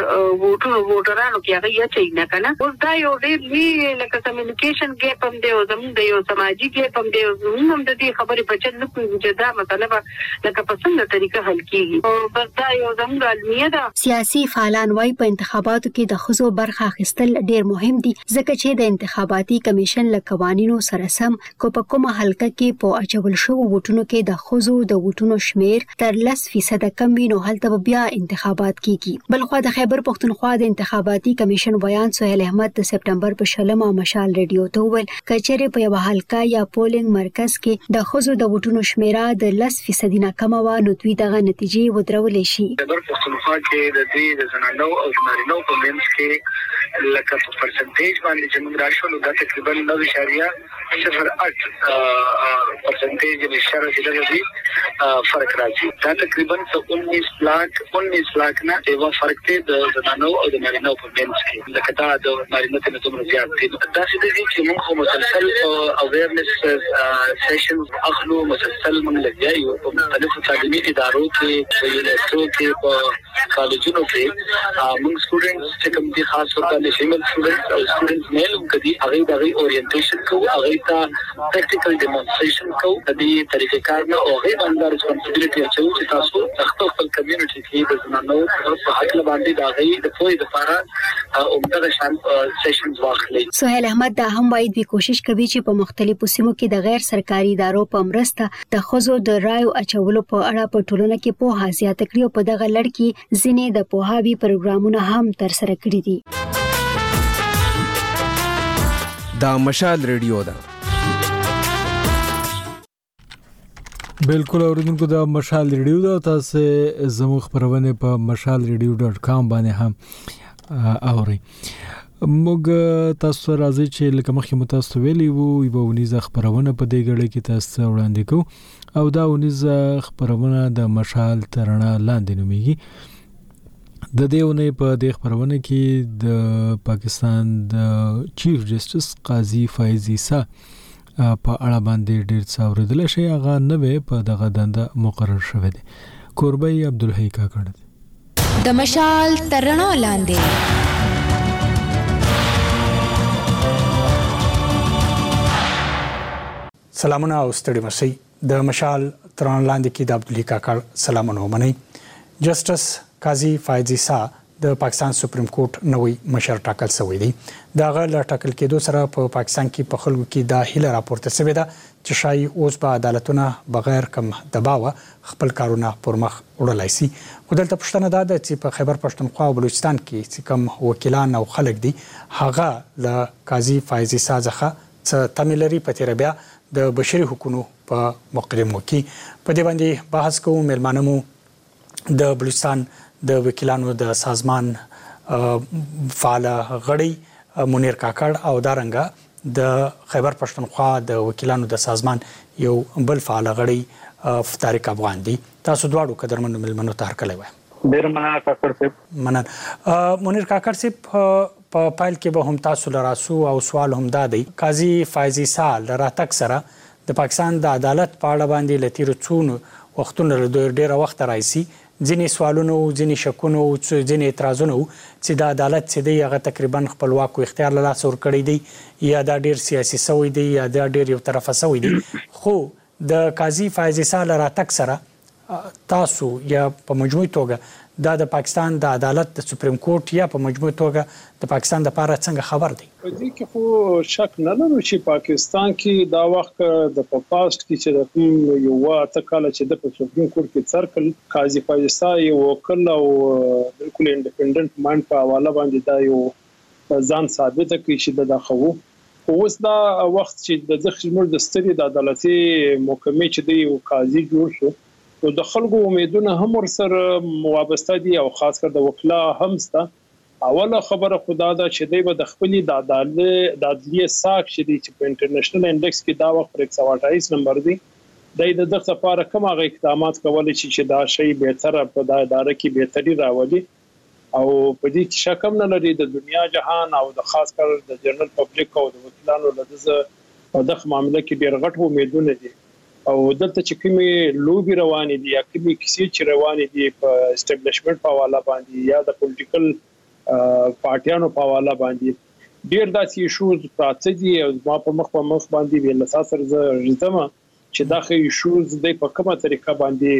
S12: ووټرانو کې هغه یې چي نه کنه اوس دا یو ډېر لکه کمیونیکیشن ګیپ هم دی او زموږ د یو سماجی ګیپ هم دی زموږ هم د دې خبرې په چل نه کوي چې دا مطلب لکه په څنګه طریقه حل کیږي او بس دا یو زموږ علمي ده.
S2: سیاسي فعالان وايي په انتخاباتو کې د خزو برخه اخیستل ډېر مهم دي ځکه چې د انتخاباتي کمیشن له قوانینو سره سم په کومه حلقه کې په اچول شو ووټونو کې د خزو د ووټونو شمیر تر 10% کم وي نو هلته بیا انتخابات کیږي. بلخو د خیبر پښتونخوا د انتخاباتي کمیشن بیان سہیل احمد د سپټمبر په شلمه مشال ریډیو ته ویل کچېره په یو حلقه یا پولینګ مرکز کې د خزو د ووټونو شمیره د 10% نه کم و نو دوی دغه نتیجې ودرولې شي.
S13: خیبر پښتونخوا کې د دې د زنانو او نارینو په منځ کې لکه په پرسنټیج باندې چې موږ راشو نو دا تقریبا 9.08% نشاره دي فرق راځي. دا تقریبا 19 लाख نه یو فرق دی د زنانو او د نارینو په منځ کې لکه دا د نارینو ته دومره زیات دی. دا چې موږ مسلسل اویرنس سیشنز اخلو مسلسل موږ لګیایو په مختلفو تعلیمي ادارو کې په یونیورسيټو کې په کالجونو کې موږ سټوډنټس چې کوم دي خاص طور په فیمیل سټوډنټس او سټوډنټس میل هم کدي هغه دغه اورینټیشن کوو هغه ته پریکټیکل ډیمونستریشن کوو د دې طریقې کار نه او هغه باندې ریسپانسیبিলিټي چې تاسو خپل کمیونټي کې د زنانو په حق باندې دا غي د پوهې لپاره عمده شان سیشنز واخلي.
S2: سہیل احمد دا هم وايي د کوشش کوي چې په مختلفو سیمو کې د غیر سرکاري ادارو په مرسته د خزو د رایو اچولو په اړه په ټولنه کې پوهه زیاته کړي او په دغه لړ کې ځینې د پوهاوي پروګرامونه هم ترسره کړي دي.
S23: دا مشال ریډیو ده.
S1: بالکل اوریدونکو دا مشال ریډیو دا تاسو زموږ خبرونه په mashalradio.com باندې هم اوري. موږ تاسو راځي چې لکه مخکې متاسو ویلي وو یو ونیزه خبرونه په دې غړي کې تاسو وړاندې کوو او دا ونیزه خبرونه د مشال ترنا لاندې نوميږي د دې ونې په دې خبرونه کې د پاکستان د چیف جسټس قاضي فایز عیسی په اړه باندې ډېر څه اوریدل شي هغه نوې په دغه دنده مقرر شوه دي کوربی عبدالحی کاکړ
S3: د مشال ترنا لاندې
S21: سلامونه او ستړي مشي د مشال تران لاندې کې د عبدالحی کاکړ سلامونه ومني جسټس قاضي فایز عیسی د پاکستان سپریم کورټ نوې مشر ټاکل شوی دی دا غل ټاکل کېدو سره په پاکستان کې په خلکو کې د هیله راپورته شوی دا چې شای اوس په عدالتونه بغیر کم دباو خپل کارونه پرمخ وړلای شي خدلته پښتنه دا چې په خیبر پښتونخوا او بلوچستان کې چې کوم وکیلان او خلک دي هغه له قاضي فایز عیسی څخه څه تملري پته بیا د بشري حقوقو په مقرمو کې په دې باندې بحث کوو ملمانمو د بلوچستان د وکیلانو د سازمان فعال غړي منیر کاکړ او دارنګه د خیبر پښتونخوا د وکیلانو د سازمان یو بل فعال غړي طارق افغان دي تاسو دواړو قدرمنو ملمنو ته هرکلی وایم
S6: ډیر مننه کاکړ صاحب
S21: مننه منیر کاکړ صاحب په پایل کې به هم تاسو لراسو او سوال هم دادی قاضي فایز عیسی لراتک سره د پاکستان د عدالت په اړه باندې لتیر څونو وختونه له ډیره وخت راځي ځینې سوالونه او ځینې شکونه او ځینې اعتراضونه چې د عدالت چې دی هغه تقریبا خپلواک او اختیار له لاس ور کړی دی یا دا ډیر سیاسي سوی دی یا دا ډیر یو طرفه سوی دی خو د قاضي فایز عیسی لراتک سره تاسو یا په مجموعي توګه د پاکستان د عدالت د سپریم کورټ یا په مجموعي توګه د پاکستان د لپاره څنګه خبر دی
S6: په دې کې خو شک نه لرو چې پاکستان کې دا وخت د پاست کې چې د کوم یو واته کال چې د سپریم کورټ کې سرکل قاضي فایز عیسی یو وکیل او بالکل انډیپندنت مان په حواله باندې دا یو ځان ثابت کړي چې د خو اوس دا وخت چې د ځخمر د ستري د عدالتي محکمې چې دی قاضي جوړ شو او د خلکو امیدونه هم ورسره وابسته دي او خاص کر د وکلا هم ستا اوله خبره خدا دا چې دی به د خپل د عدالت ساک چې په انټرنیشنل انډیکس کې دا وخت پر 128 نمبر دی د دغه لپاره کوم هغه اقدامات کولای چې دا شی به تر په د اداره کې بهتري راولي او په دې کې شک هم نه لري د دنیا جهان او د خاص کر د جنرال پبلک او د وکیلانو له دغه معاملې کې ډېر غټ امیدونه دي او دلته چې کومې لوبي روانې دي یا کومې کیسې چې روانې دي په اسټابلیشمنت په حواله باندې یا د پولیټیکل پارټیانو په حواله باندې ډېر داسې ایشوز پراته دي او ما په مخ باندې ویل اساسر زما چې دغه ایشوز د په کومه طریقه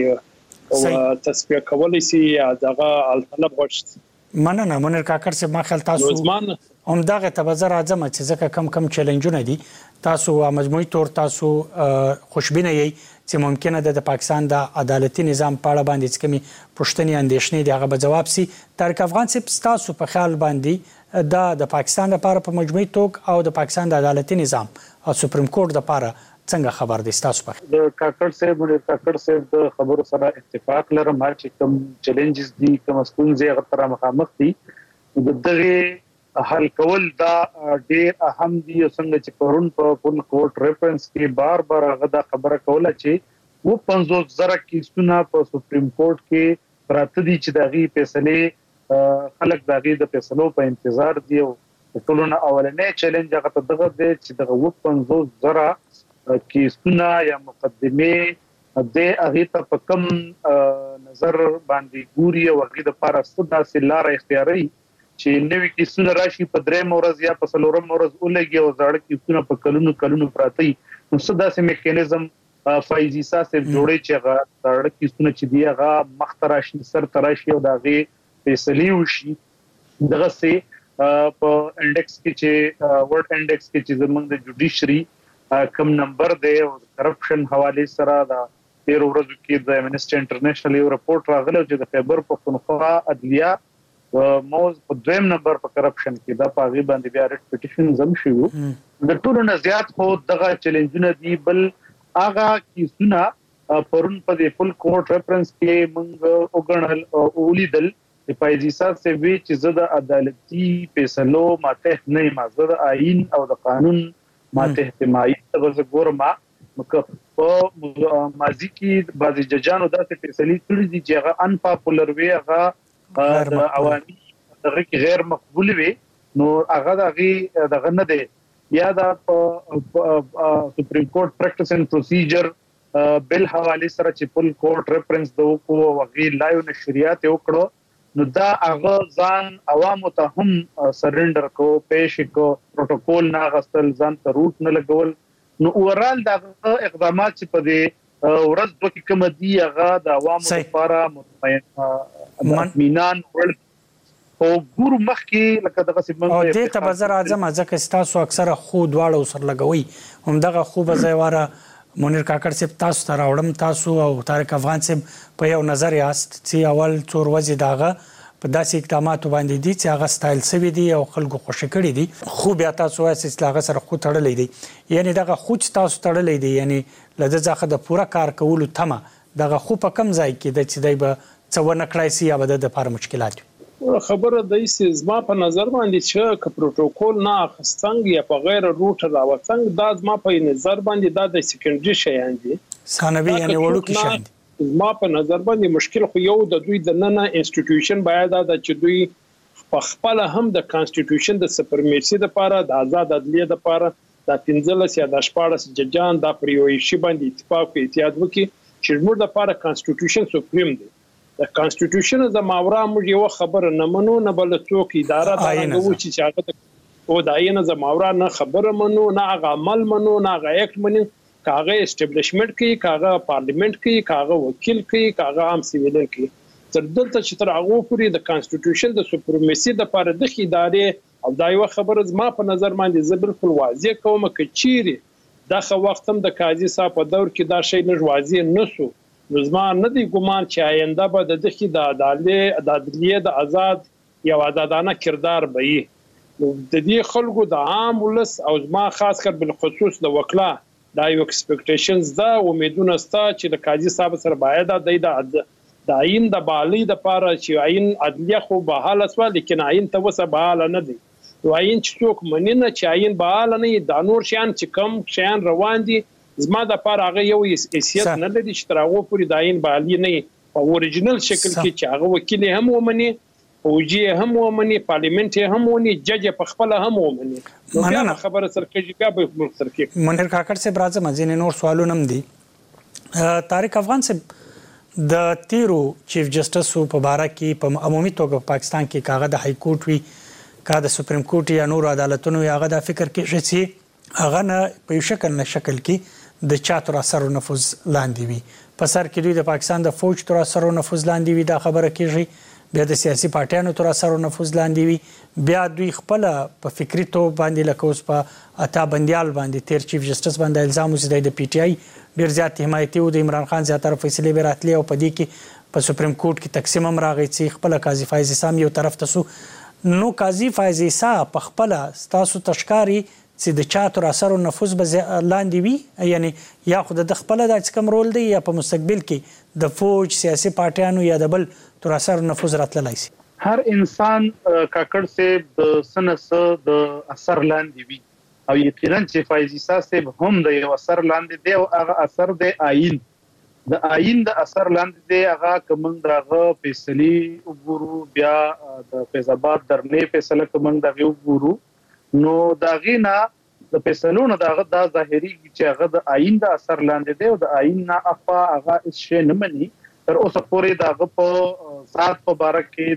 S6: باندې او تصفیه کولای شي دغه الطلب غوښتي
S21: مننه منیر کاکړ صاحب ما خیال تاسو هم دغه تبذر اعظم چې ځکه کم چیلنجونه دي تاسو مجموعي تور تاسو خوشبینه یې چې ممکنه د پاکستان د عدالتي نظام په اړه باندې کومي پښتني اندیشنې دغه به جواب سي طارق افغان صاحب تاسو په خیال باندې د پاکستان لپاره په مجموعي توګه او د پاکستان د عدالتي نظام او سپریم کورټ لپاره څنګه خبر دي تاسو په
S6: د کاکړ صاحب د خبرو سره اتفاق لرم چې کوم چیلنجز دي کوم ستونزې غتره مخامخ دي دغه حل کول دا ډېر اهم دي څنګه چې پرون په فل کورټ ریفرنس کې بار بار هغه دا خبره کوله چې و 50,000 کیسونه په سپریم کورټ کې پراته دي چې دغه فیصله خلک دغه د فیصلو په انتظار دي او ټولونه اولنې چیلنج هغه دغه دی چې دغه و 50,000 کیسونه یا مقدمه د هغه ته په کم نظر باندې ګوري او هغه د لپاره ستاسو لار اختیاري چې نوې کیسونه راشي په درې مورز یا په څلورم مورز ولګي او ځاړه کیسونه په کلونو پراته نو څه میکانیزم فایز عیسی صاحب جوړي چې هغه ځاړه کیسونه چې دی هغه مختراشي سر تراشي او دغه فیصله وشي دغه سي په انډیکس کې چې ورډ انډیکس کې چې زمونږ د جوډیشري کم نمبر دی او کرپشن حواله سره دا 13 ورځې کې د امنیسټي انټرنیشنل یو رپورت راغلی چې د خیبر پښتونخوا عدلیه موز په دویم نمبر په کرپشن کې دا پاغي باندې بیا ریټ پټیشن زم شو د ټولو نه زیات خو دغه چیلنجونه دی بل اغا کیسونه پرون په فل کورټ ریفرنس کې موږ وګڼل اولیدل چې فایزي صاحب سے وی چې زه د عدالتي فیصلو ماته نه ما زه د آئین او د قانون ماته احتمایي د ګورما په ماضي کې بعضي ججانو داسې فیصلې کړې دي چې هغه ان پاپولر وي، هغه د عوامي دغه کې غیر مقبول وي، نو هغه دغه نه دی یا د سپریم کورټ پریکټس اینڈ پروسیجر بل حواله سره چې فل کورټ ریفرنس د کو وغي لایو نشریات وکړو، نو دا هغه ځان عوامو ته هم سرندر کو پېښ کو پروتوکول نه غستل ځان ته روټ نه لګول، نو اورال دا اقدامات چې په دې ورځ دوه کې کوم دي هغه د عوامو لپاره مطمئنان ورل او ګورو مخکې لکه دغه سیمه
S21: او دې ته بازار اعظم ځکه تاسو اکثره خو دواړو سر لګوي هم دغه خو به ځواره منیر کاکړ صاحب تاسو ته راوړم، تاسو او طارق افغان صاحب په یو نظر یاست چې اول څور ورځې داغه په داسې اقداماتو باندې دي چې هغه سټایل سوي دي او خلکو خوشی کړي دي، خو بیا تاسو وایي چې هغه سره خو تړلې دي، یعنی دغه خو تاسو تړلې دي، یعنی لږه ځخه د پوره کار کولو تمه دغه خو په کم ځای کې د چې دای به څونه کړای سي یا به د لپاره مشکلات
S5: خبره د ایسه زما په نظر باندې چې ک پروتوکول نه اخستنګ یا په غیر روټ راوڅنګ دا زما په نظر باندې دا د سکندري شیان دي ثانوي یعنی وړو کې شاند زما په نظر باندې مشکل خو یو د دوی د نن انسټیټیوشن باید دا چې دوی په خپل هم د کانسټیټیوشن د سپرمیسي لپاره د آزاد عدلیه لپاره د 15 یا د 14 ججان د پریویشي باندې اتفاق په اتحاد وکړي چې موږ د لپاره کانسټیټیوشن سپریم دی، د کانسټیټیوشن د ماورا موږ یو خبره نه منو نه بل څوک اداره دا غوښتي چې هغه او د عین د ماورا نه خبره منو نه هغه عمل منو نه هغه اکټ منو، کاغه اسټابلیشمنت کوي، کاغه پارلیمنت کوي، کاغه وکیل کوي، کاغه عام سیویلر کوي، تر دلته چې تر هغه پورې د کانسټیټیوشن د سپرمیسي د لپاره د ادارې او دا یو خبره زما په نظر باندې زه بالکل واضح کوم چې چیرې دغه وخت هم د قاضي صاحب په دور کې دا شی نه واضح نشو، نو زما نه دی ګمان چې آینده به د عدلیه د آزاد یا آزادانه کردار به وي، د دې خلکو د عام ولس او زما خاص کر بالخصوص د وکلا دا یو ایکسپیکټیشنز دا امیدونه ستا چې د قاضي صاحب سره باید د عین د بالي د پاره چې عین عدلیه خو بحاله سو، لیکن عین ته وسه بحاله نه دي، نو عین چې څوک منی نه چې عین بحاله نه د نور شیان چې کم شیان روان دي زما د پاره هغه یو حیثیت نه لري چې تراغو پوری د عین بالي نه په اوریجنل شکل کې چې هغه وکیل هم ومني، اوجی هم ومني، پارلیمنت هم ومني، جج په خپل هم ومني، نو بیا خبره سره کې به مختلف
S21: منیر کاکړ صاحب راځم ځینې نور سوالونه هم دي. طارق افغان صاحب د تیرو چیف جسټس په باره کې په عمومي توګه پاکستان کې کاغه د های کورټ وی کا د سپریم کورټ یا نور عدالتونو یا غدا فکر کې چې هغه نه په شکل کې د چا تر اثر او نفوذ لاندې وي، په سر کې دوی د پاکستان د فوج تر اثر او نفوذ لاندې وي، دا خبره کېږي بیا د سیاسي پارټیانو تر اثر او نفوذ لاندې وي، بیا دوی خپل په فکری توګه باندې لکه اوس په عطا بندیال باندې تیر چیف جسټس باندې الزام وزید د پی ټی آی ډیر زیات حمایتي او د عمران خان زیاتره فیصله به راتلی او په دې کې په سپریم کورټ کې تقسیم هم راغی چې خپل قاضي فایز اسلام یو طرف ته سو، نو قاضي فایز اسلام په خپل تاسو تشکاری چې د چا تر اثر او نفوذ به لاندې وي، یعنی یا خود د خپل د کم رول دی یا په مستقبل کې د فوج سیاسي پارټیانو یا د بل تر اثر او نفوذ راتللی شي.
S6: هر انسان کاکړ سے د سنس د اثر لاندې وي او یقینا چې فایزیسا صاحب هم د یو اثر لاندې دی او هغه اثر د آئین د اثر لاندې دی، هغه کوم دغه فیصله وګورو بیا د فیض آباد درنې فیصله کوم دغه وګورو، نو داغینا د فیصلونو دغه د ظاهري چې هغه د آئین د اثر لاندې دی او د آئین نه افا هغه هیڅ نه مني، تر اوسه پورې دغه په ذات په باره کې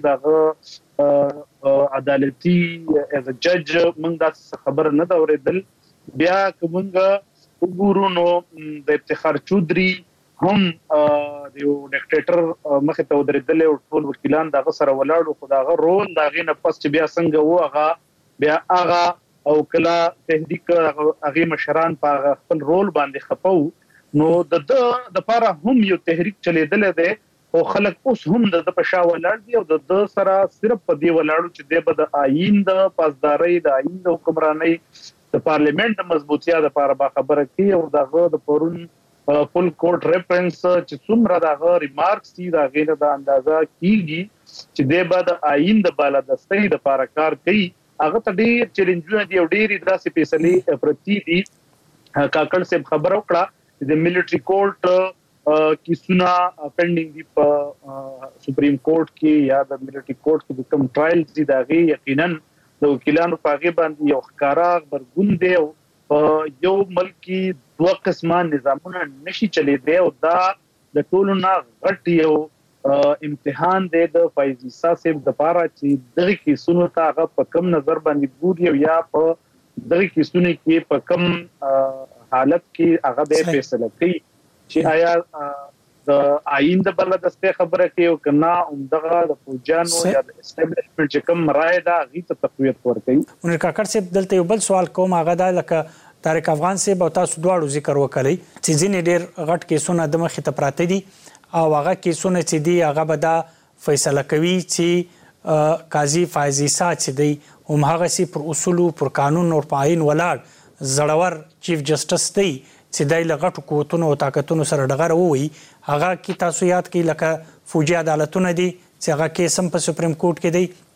S6: دغه عدالتي از جج موږ دا خبر نه دا اوریدل، بیا کومګه وګورو نو د افتخار چودري هم د یو ډیکټیټر مخه ته ودرېدل او ټول وکیلان دغه سره ولاړو، خو دغه رول دغه نه پس چې بیا څنګه و هغه بیا هغه او کله تحریک هغه مشران په خپل رول باندې خپو، نو د لپاره هم یو تحریک چلیدل دی او خلک اوس هم د پښا ولاړ دي او د سره صرف په دی ولاړو چې د آئین د پاسداري د آئین د حکمراني د پارلیمنت د مضبوطیا د لپاره با خبره کوي او دغه د پرون فل کورټ ریفرنس چې څومره دغه ریمارکس دي دا غیر د اندازه کیږي چې د بعد آئین د بالادستۍ د لپاره کار کوي هغه ته ډېر چیلنجونه دي او ډېر داسې فیصلې پرتی دي. کاکړ صاحب خبر وکړه د ملټری کورټ کیسونه پینډینګ دي په سپریم کورټ کې یا د ملټری کورټ کې د کوم ټرایل دي دا غي یقینا د وکیلانو په غي باندې یو ښکارا برګون دی او یو ملکی دوه قسمه نظامونه نشي چلیدي او دا د ټولو نه غټ یو امتحان دی د فایز عیسی صاحب د لپاره چې دغه کیسونو ته هغه په کم نظر باندې ګوري یا په دغه کیسونو کې په کم حالت کې هغه به فیصله کوي چې آیا د آئین د بلدسته خبره کوي او کنا عمدغه د فوجانو یا د اسټابلیشمنت چې کوم رائے دا غي ته تقویت ورکوي.
S21: منیر کاکړ صاحب دلته یو بل سوال کوم هغه دا لکه طارق افغان صاحب او تاسو دواړو ذکر وکړی چې ځینې ډېر غټ کیسونه د مخې ته پراته دي او هغه کیسونه چې دي هغه به دا فیصله کوي چې قاضي فایز عیسی چې دی هماغه سي پر اصول پر قانون او په آئین ولاړ زړور چیف جسټس دی چې دای لغټو قوتونو او طاقتونو سره ډغره ووي هغه کی تاسو یاد کی لکه فوجي عدالتونه دي چې هغه کیسم په سپریم کورټ کې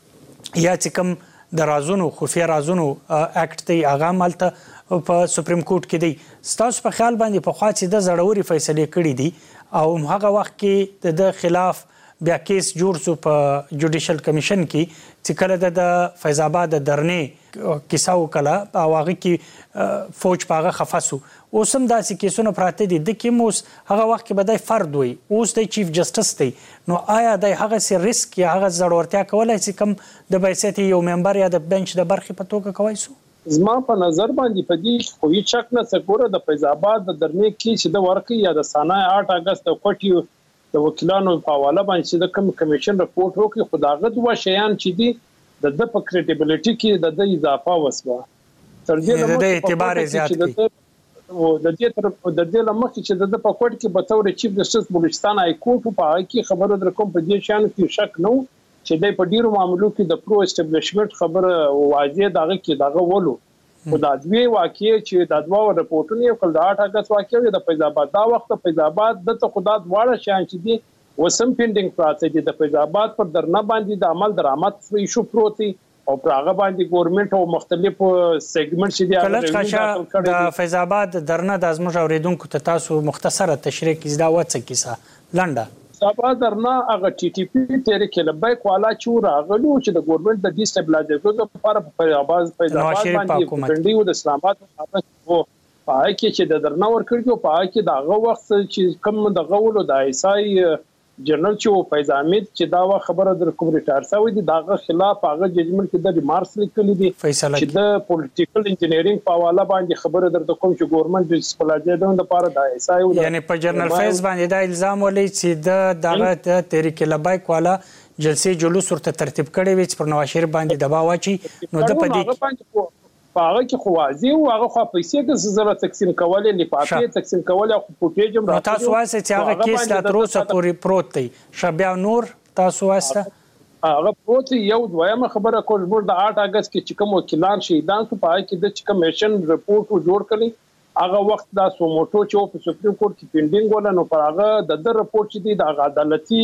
S21: دی یا چې کوم د رازونو خفیه رازونو اکټ دی هغه مالته په سپریم کورټ کې دی. تاسو په خیال باندې په خوا چې د زړوري فیصله کړي دي او هغه وخت کې د خلاف بیا کیس جوړ شو په جوډیشل کمیشن کې چې کله د فیض آباد د درنې کیسه وکړه او هغه کې فوج پاغه خفاسو اوسم داسې کیسونه پراته دي د کیموس هغه وخت کې بدای فرد وي اوس د چیف جسټس دی نو آیا د هغه سي ریسک یا هغه ضرورتیا کولای چې کم د بیسټي یو ممبر یا د بنچ د برخې په توګه کوي سو
S5: زما په نظر باندې په دې خو یې چک نه سګوره د فیض آباد د درنې کې چې د ورکې یا د سانای 8 اگست د کوټیو د وکیلانو په حواله باندې چې د کوم کمیشن رپورت وکړي خداغه دوه شیان چې دي د په کریډیبিলিټي کې د اضافه وسوه تر دې د اعتبار زیات کی او د دې لمخ چې د په کوټ کې به تور چیف جسټس بلوچستان های کورټ په هغه کې خبره در کوم په دې شان کې شک نو چې د په ډیرو معاملو کې د پرو اسټابلیشمنت خبره واضح دغه کې دغه ولو او د دوی واقعي چې د دوا رپورټونه یو کله د 8 اگست واقعي د فیض آباد دا وخت فیض آباد د خدا دواړه شان چې دي وسم پینډینګ پراته دي د فیض آباد پر درنه باندې د عمل درآمد ایشو پروتي او پراغه باندې ګورنمنت او مختلف سیګمنټ چې دي
S21: کله د فیض آباد درنه د ازموږ اوریدونکو ته تاسو مختصره تشریح کیسه وڅ کیسه لنډه
S5: سبا درنه هغه ټي ټي پی تیر کې لبیک والا چې راغلو چې د ګورنمنت د ډیسټابلایزیشن لپاره په آواز پیدا باندې پندیو د اسلام آباد او پای کې چې د درنه ور کړو پای کې دغه وخت چې کوم د غولو د ایسای جنرال چې فیض احمد چې دا خبره در کوم ریټایر شوی دی دغه خلاف هغه ججمنټ کې د ریمارکس لیکلي دي چې د پولیټیکل انجینیرینګ په حواله باندې خبره در کوم چې ګورنمنت د سپلاجیدون لپاره د ایسای
S21: یعنی په جنرال فیض باندې دا الزام ولې چې دغه تحریک لبیک والا جلسې جلوس ورته ترتیب کړي وي چې پر نواز شریف باندې دباو واچي نو د پدې
S5: هغه کې خوازي او هغه خو پیسې د زره تقسیم کولې لپاره تقسیم کولې او فوټیج هم
S21: راځي تاسو واسه چې هغه کیس لا تر اوسه پورې پروت دی شبیا نور تاسو واسه
S5: هغه پروت یو دویمه خبره کول د 8 اگست کې چې کوم وکیلان شهیدان په پای کې د کمیشن رپورت جوړ کړي هغه وخت دا سوموټو چې په سپریم کورټ کې پینډینګ ولنو پر هغه د رپورت چې د عدالتي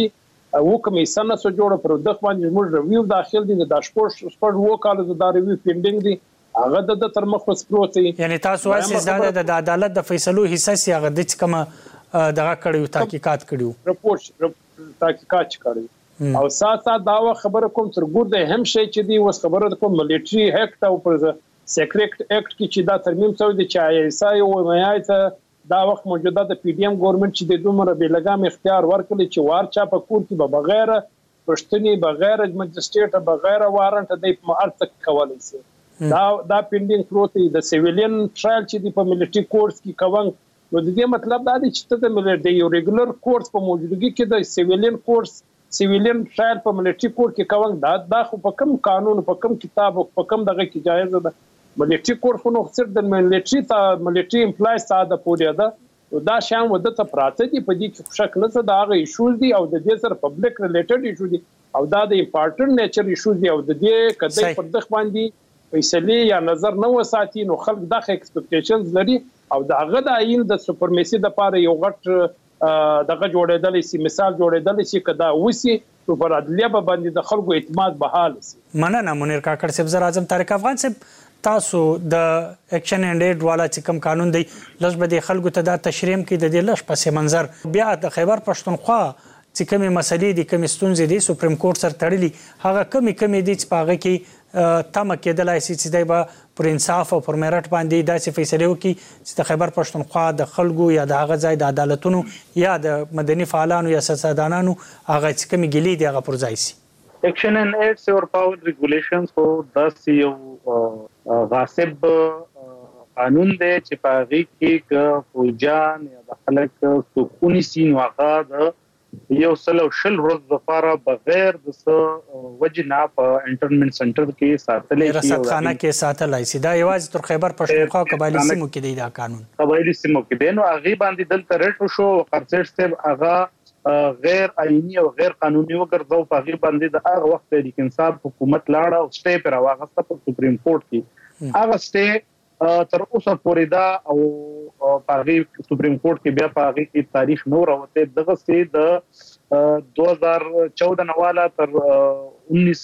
S5: وکمیسن سره جوړ پر د باندې موږ ریویو داخل دي د داشبورډ سپورټ وکاله د ریویو پینډینګ دي هغه د تر مخ وسپروتي
S21: یعنی تاسو وایي د عدالت د فیصلو حصہ سي هغه د کوم دغه کړیو تحقیقات کړیو
S5: رپورت تحقیقات کړیو او سات دا خبره کوم تر ګور د هم شي چې دی وس خبره کوم ملټری اکټ او پر سیکریټ اکټ کې چې دا ترمیم شوی دی چې ایسای او میایت دا وخت موجوده د پی ډی ام ګورنمنت چې د دومره بیلګام اختیار ورکړي چې وارچا په کور کې به بغیر پښتني بغیر مجستریټ بغیر وارنټ د مارت کولای شي دا پینډینګ پروت دی د سیویلین ټرایل چې دی په ملټری کورس کې کوم نو د دې مطلب دا دی چې د ملټری یو ریګولر کورس په موجودګي کې د سیویلین کورس سیویلین ټرایل په ملټری کورس کې کوم دا خو په کوم قانون په کوم کتاب په کوم دغه کې جایز ده ملټری کورس نو صرف د ملټری امپلایز ساده پوریا ده دا شان ود ته پراته دي په دې کې شک نه څه دا غي ایشوز دي او د دې سره پبلک ریلیټډ ایشو دي او دا د امپورټنت نیچر ایشوز دي او د دې کدی پر دغه باندې فیصله یا نظر نو وساتي نو خلک دغه ایکسپیکټیشنز لري او دغه د عین د سپرمیسي د لپاره یو غټ دغه جوړېدل شي مثال جوړېدل شي کدا وسی پر عدلیه باندې د خلکو اعتماد بحال شي.
S21: مننه منیر کاکړ صاحب. زر اعظم طارق افغان صاحب تاسو د اکشن اینڈ ایډ والا چې کوم قانون دی لږ به د خلکو ته دا تشریح کې د دې لږ پس منظر بیا د خیبر پښتونخوا چې کومې مسلې دي کومې ستونزې دي سپریم کورټ سره تړلي هغه کمی دي چې په هغه کې تمه کېدلای شي چې دی به پر انصاف او پر میرټ باندې داسې فیصله وکړي چې د خیبر پښتونخوا د خلکو یا د هغه ځای د عدالتونو یا د مدني فعالانو یا سیاستدانانو هغه چې کومې ګیلې دي هغه پر ځای شي.
S6: ایکشن اینڈ ایڈ اور پاور ریګولیشنز خو داسې یو غاصب قانون دی چې په هغه کې ک فوجان یا د خلک سکونی سین واقع یو سلو شل ورځ لپاره بغیر د وجنا په انټرنمنت سنټر کې ساتلې شي
S21: رصدخانه کې ساتلای شي. دا یوازې تر خیبر پښتونخوا قبایلی سیمو کې دی دا قانون
S6: قبایلی سیمو کې دی نو هغه باندې دلته ریټ شو قرڅټ صاحب هغه غیر آئینی او غیر قانوني وګرځاو په هغه باندې د هغه وخت د انصاف حکومت لاړه او سټې پر واغسته په سپریم کورټ کې هغه سټې تر اوسه پورې دا او په سپریم کورټ کې بیا په هغه کې تاریخ نو راوته دغه سي د 2014 نواله تر 19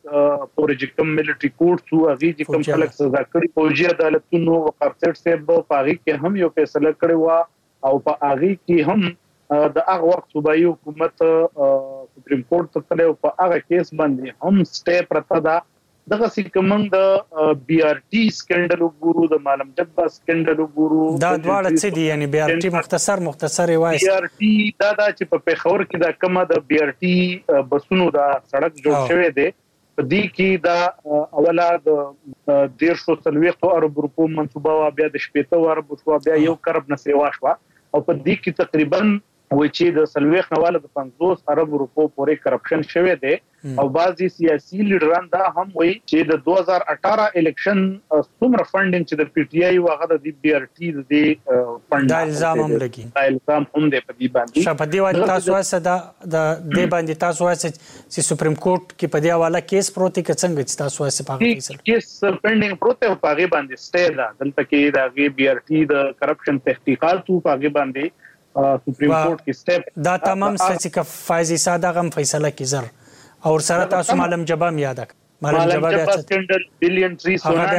S6: پورې کوم ملټری کورټ سو هغه چې کوم خلک سزا کړي فوجي عدالتونو قرڅټ صاحب په هغه کې هم یو فیصله کړی و او په هغه کې هم د هغه وخت صوبایي حکومت سپریم کورټ ته تللی او په هغه کیس باندې هم سټې پرته ده. دغه کومنګ د بي آر ټي سکینډل وګورو د معلم جبا سکینډل وګورو
S21: دا دواړه څه دي یعنی بي آر ټي مختصر وایي
S6: بي آر ټي دا چې په پیښور کې دا کومه د بي آر ټي بسونو دا سړک جوړ شوی دی په دې کې دا اوله د 130 ارب روپو منصوبه وا بیا د 70 ارب شو بیا 1 کرب نه سیوا شو او په دې کې تقریبا وای چې د سلويخ نواله د 50 ارب روپو پورې کرپشن شوی دی او بعضي سیاسي لیډران دا هم وای چې د 2018 الیکشن څومره فندینګ چې د پی ټی آی واغه د بي آر ټي د فند
S21: دا الزام هم لګي
S6: الزام هم دی په دې باندې
S21: شپدي وای تاسو واسه د دې باندې تاسو واسه چې سپریم کورټ کې په دې حواله کیس پروتي څنګه چې تاسو واسه په
S6: هغه کیس پینډینګ پروتي په هغه باندې سټې دا دلته کې د بي آر ټي د کرپشن تحقیقات په هغه باندې سپریم کورټ کې سټپ
S21: دا تمام چې فایزي ساده غم فیصله کی زر او سره تاسو معلم جبا یاد
S6: معلم جبا سکندر بلین 3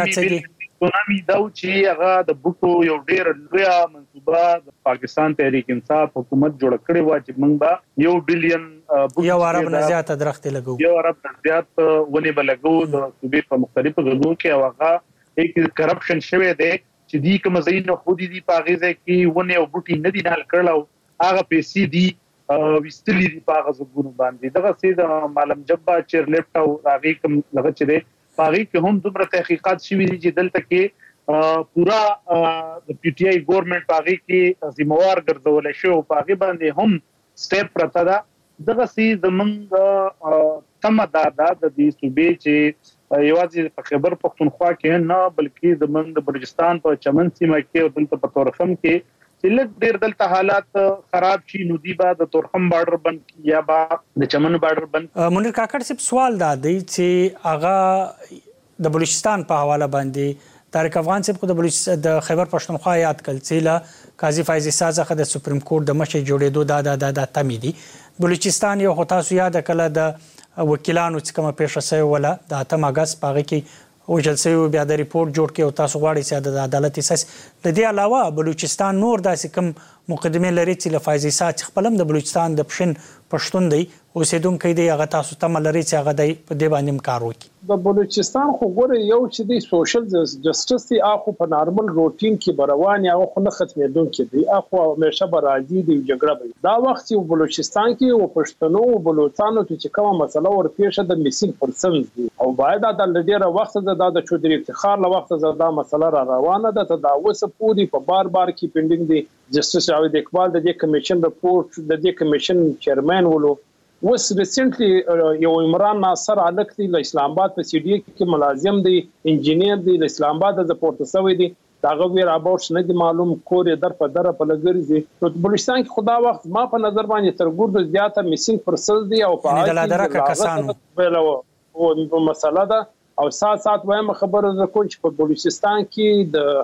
S6: سونامي دا چې هغه د بوټو یو ډیر لوی منصوبه د پاکستان تحریک انصاف حکومت جوړ کړی و چې موږ به 1 بلین
S21: یو عرب نه زیات درخت لګو
S6: یو عرب نه زیات ونی بلګو د صوبې په مختلفو ځایونو کې هغه یک کرپشن شوی دی چې دی کوم زین خو دي په غیزه کې ونه او بوټي نه دي نال کړلو هغه پیسې دي وستلی دی په هغه زګونو باندې دغه سید معلم جبا چیر لیفټ او هغه کوم لغه چې دی هغه کې هم دومره تحقیقات شوي دي چې دلته کې پورا د پی ټی آی ګورنمنت هغه کې ذمہوار ګرځول شو په هغه باندې هم سټپ پرتا ده دغه سید موږ تمدا د دې صوبې چې یوازې په خیبر پښتونخوا کې نه بلکې د منګ د بلوچستان په چمن سیمه کې او دلته په تورخم کې چې لږ ډیر دلته حالات خراب شي نو دی با د تورخم بارډر بند یا با د چمن بارډر بند.
S21: منیر کاکړ صاحب سوال دا دی چې هغه د بلوچستان په حواله باندې طارق افغان صاحب د خیبر پښتونخوا یاد کړل چې لا قاضي فایزي سازخه د سپریم کورټ د مشر جوړېدو د تمې دي بلوچستان یو تاسو یاد کړل د وکیلانو چې کومه پیښه شوی ولا د 8 اگست پاغه کې او جلسه بیا د ریپورت جوړ کې او تاسو غواړئ چې د عدالت اساس د دې علاوه بلوچستان نور داسې کوم مقدمه لري چې لفایزي سات خپلم د بلوچستان د پښین پښتون دی اوسیدونکو دی هغه تاسو ته لري چې هغه دی په دې باندې کار وکړي.
S5: د بلوچستان خو ګوره یو چې دی سوشل جسټس دی اخو په نارمل روټین کې بروان یا خو نه ختمېدونکو دی اخو همیشه برازي دی جګړه وي دا وخت چې بلوچستان کې او پښتنو او بلوچستانو چې کومه مسله ورپېښه د میسینګ پرسن دی او باید د ډیره وخت د چودري افتخار له وخت دا مسله را روانه ده ته دا اوسه پوری په بار کې پینډینګ دی جسټس جاوید اقبال د دې کمیشن رپورت د دې کمیشن چیرمن ولو وس ریسنټلی یو عمران ناصر علق دی له اسلام آباد په سی ډي کې ملازم دی انجینیر دی له اسلام آباد د پورتسوي دی داغه ویر اباوت نه دی معلوم کورې در په در په لګرځي په بلوچستان کې خدا وخت ما په نظر باندې تر ګورد زیاته میسینګ پرسل دی او په
S21: اړه
S5: او مسله ده او سات وایم خبره ده کوم چې په بلوچستان کې د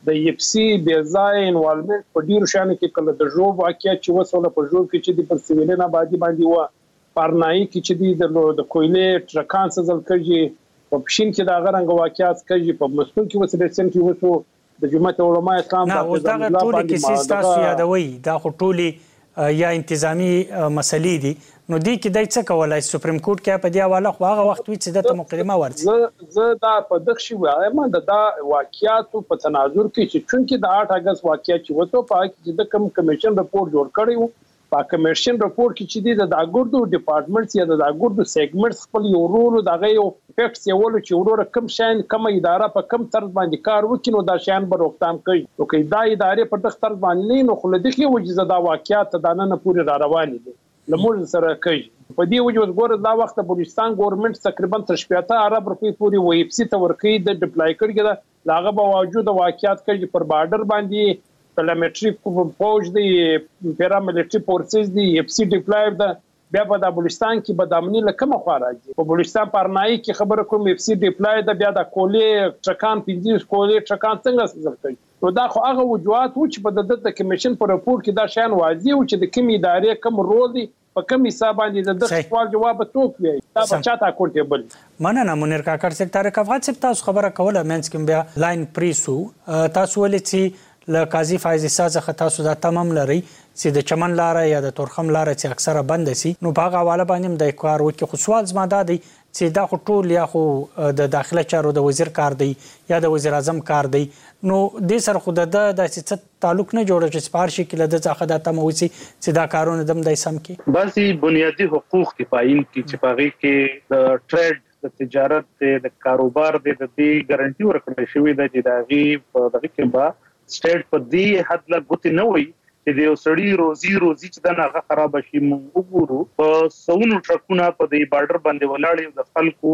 S5: د یپسی بې ځای انوالمنت په ډیرو شانو کې کله د ژوب واقعیت چې وسوله په ژوب کې چې د پر سیویلین آبادی باندې و پارنای کې چې د کویلې ټرکان سزل کړي په پښین کې د غرنګ واقعیت کړي په مسکو کې وسره سنټ کې وسو د جمعیت علماء اسلام
S21: نه اوس دا ټول کې تاسو یادوي دا ټولي یا انتظامی مسلې دي نو دې کې دای څه کولای سپریم کورټ کې په دې حواله خو هغه وخت وي چې د مقدمه ورسي
S5: زه دا په دښي وایم دا واقعیات په تناظر کې چې چونکې د 8 اگست واقعیت چې وته په کې د کم کمیشن رپورت جوړ کړی وو په کمیشن رپورت کې چې د اګوردو ډپارټمنټس یا د اګوردو سیګمنټس خپل یو رول دغه یو فیکټس یو ول چې ورور کم شاین کم اداره په کم طرز باندې کار وکړي نو دا شاین به روکتام کوي نو کې دا ادارې په دغه طرز باندې نو خل دغه وجه دا واقعیات د نن پورې را روان دي لمول سره کوي په دې وجه وګوره دا وخت د بلوچستان ګورنمنت تقریبا 30 ارب روپۍ پورې ویپسی ته ورکړي د ډپلای کړي دا لاغه باوجود واقعیات کوي پر بارډر باندې پارلیمنټري فوج دی پیراملیټري فورسز دی ایپسی ډپلای دا بیا په بلوچستان کې بدامنی لکه مخ راځي په بلوچستان پارنای کې خبره کوم ایپسی ډپلای دا بیا د کولې ټرکان 15 کولې ټرکان څنګه سزل کوي نو دا خو هغه وجوهات و چې د کمیشن پر رپورت کې دا شان واضح و چې د کوم ادارې کوم رول دی په کوم حساب باندې د سوال جواب توک وي دا بچاته اکاونټیبل
S21: مننه منیر کاکړ صاحب طارق افغان صاحب تاسو خبره کوله مینس کوم بیا لاین پریسو تاسو ولې چې ل قاضي فایز سازه تاسو دا تمام لري چې د چمن لار یا د تورخم لار چې اکثره بند سي نو په هغه حواله باندې د کار وکي خو سوال زما دا دی چې دا ټول یا خو د داخله چارو د وزیر کار دی یا د وزیر اعظم کار دی نو د سر خود د څه تعلق نه جوړ چې سپارشي کې له د ځخه د تموسي چې دا کارونه دم د سم کې
S6: باسي بنیادی حقوق کې پاین کې چې پاغي کې د ټریډ د تجارت د کاروبار د دې ګارانټي ورکړل شوې ده چې دا غي په دغه کې با سټیټ په دې حد لا ګوت نه وي چې د سړی روزي چې دا نه خراب شي موږ وګورو په سونو ټرکونه په دې بارډر باندې ولاړ د خلکو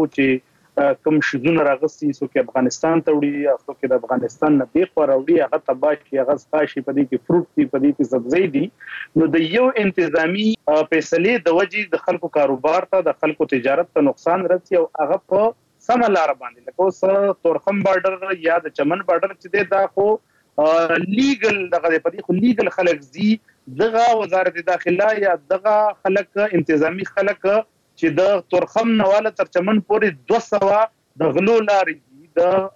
S6: چې کم شذونه راغسي سو کې افغانستان ته وړي او کې د افغانستان نه دی خو راوړي هغه تباشي هغه سپاشي په دې کې فروټ دي په دې کې سبزي دي نو د یو انتظامی فیصله د وجې د خلکو کاروبار ته د خلکو تجارت ته نقصان رسي او هغه په سم لار باندې لکه اوس تورخم بارډر یا د چمن بارډر چې دا خو لیګل دغه په دې خو لیګل خلک زی دغه وزارت داخله یا دغه خلک انتظامی خلک چې د تورخم نواله تر چمن پورې 200 د غلو لارې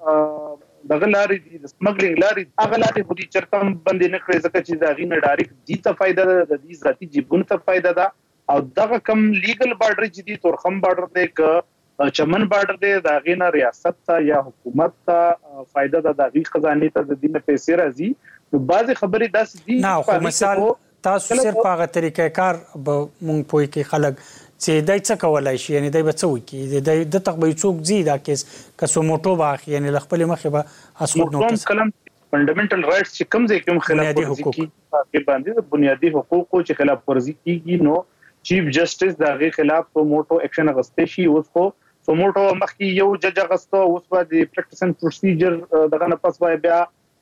S6: د غلارې د سمګلینګ لارې هغه لارې په دې چرته باندې نه کړی ځکه چې دا غینه ډایرکټ دي ته فائدہ ده د دې ذاتی جیبونو ته فائدہ ده او دغه کم لیګل بارډر چې دي تورخم بارډر دی چمن بارډر دی دا غینه ریاست ته یا حکومت ته فائدہ ده د غي خزانه ته د دینه پیسې راځي نو بعضی خبرې داسې دي
S21: نه خو مثال تاسو صرف هغه طریقې کار مونږ پوي کې خلک چې دای څه کولای شي یعنی دای به څه وکي د تقبې څوک زی دا کیس کسو موټو باخ یعنی خپل مخه به اسود نوټس
S6: کلم فندامنټل رائټس چې کوم ځای کوم خلاف ورزي کی باندې بنیادی حقوقو چې خلاف ورزي کیږي نو چیف جسټس دغه خلاف موټو اکشن غسته شي اوس خو سموټو مخکې یو جج غسته اوس په د پریکټس اند پروسیجر دغه نه پس بیا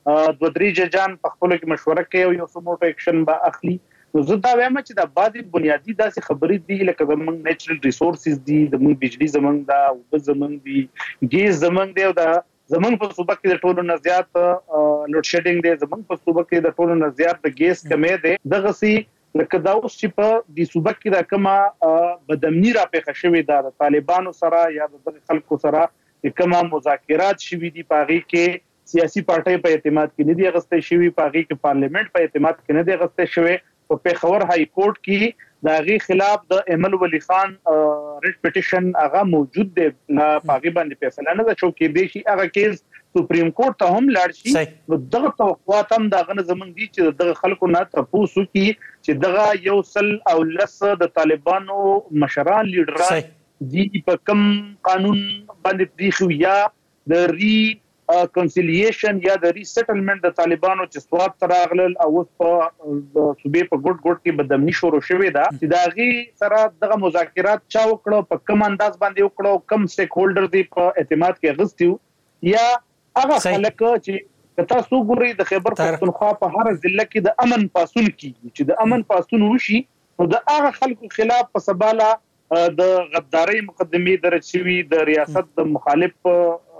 S6: د درې ججان په خپل کې مشوره کوي او سموټو اکشن به اخلي نو زه دا وایم چې د بعضي بنیادی داسې خبرې دي لکه زمونږ نیچرل ریسورسز دي زمونږ بجلی زمونږ دا او زمونږ دي ګیس زمونږ دی او دا زمونږ په صوبه کې د ټولو نه زیات لوډ شیډینګ دی زمونږ په صوبه کې د ټولو نه زیات د ګیس کمې دی دغه سي لکه دا اوس چې په د صوبه کې د کما بدامنی را پېښه شوې ده د طالبانو سره یا د خلکو سره کما مذاکرات شوي دي پاغي کې سیاسي پارټي په اعتماد کې نه دي غسته شوي پاغي کې پارلیمنت په اعتماد کې نه دي غسته شوي په پیښور های کورټ کې د غي خلاف د احمد ولی خان ریټ پټیشن هغه موجود دی پاغي باندې فیصله نه شو کې دی شي هغه کیس سپریم کورټ ته هم لاړ شي نو دغه توقعات هم دغه زمونږ دي چې دغه خلکو نه تاسو کی چې دغه یو سل او لس د طالبانو مشران لیډران دي په کم قانون باندې دی خو یا د ری کنسیلیشن یا د ری سټلمنت د طالبانو چې سواد تراغلل او په صوبې په ګډ کې بدامنی شروع شوې ده چې داغي سره دغه مذاکرات چا وکړو په کم انداز باندې وکړو کم سټیک هولډر دي په اعتماد کې غستیو یا هغه خلک چې تاسو ګورئ د خیبر پختونخوا په هر ضلع کې د امن پاسون کیږي چې د امن پاسون وشي نو د هغه خلکو خلاف په سباله د غدارۍ مقدمه درج شوی د ریاست د مخالف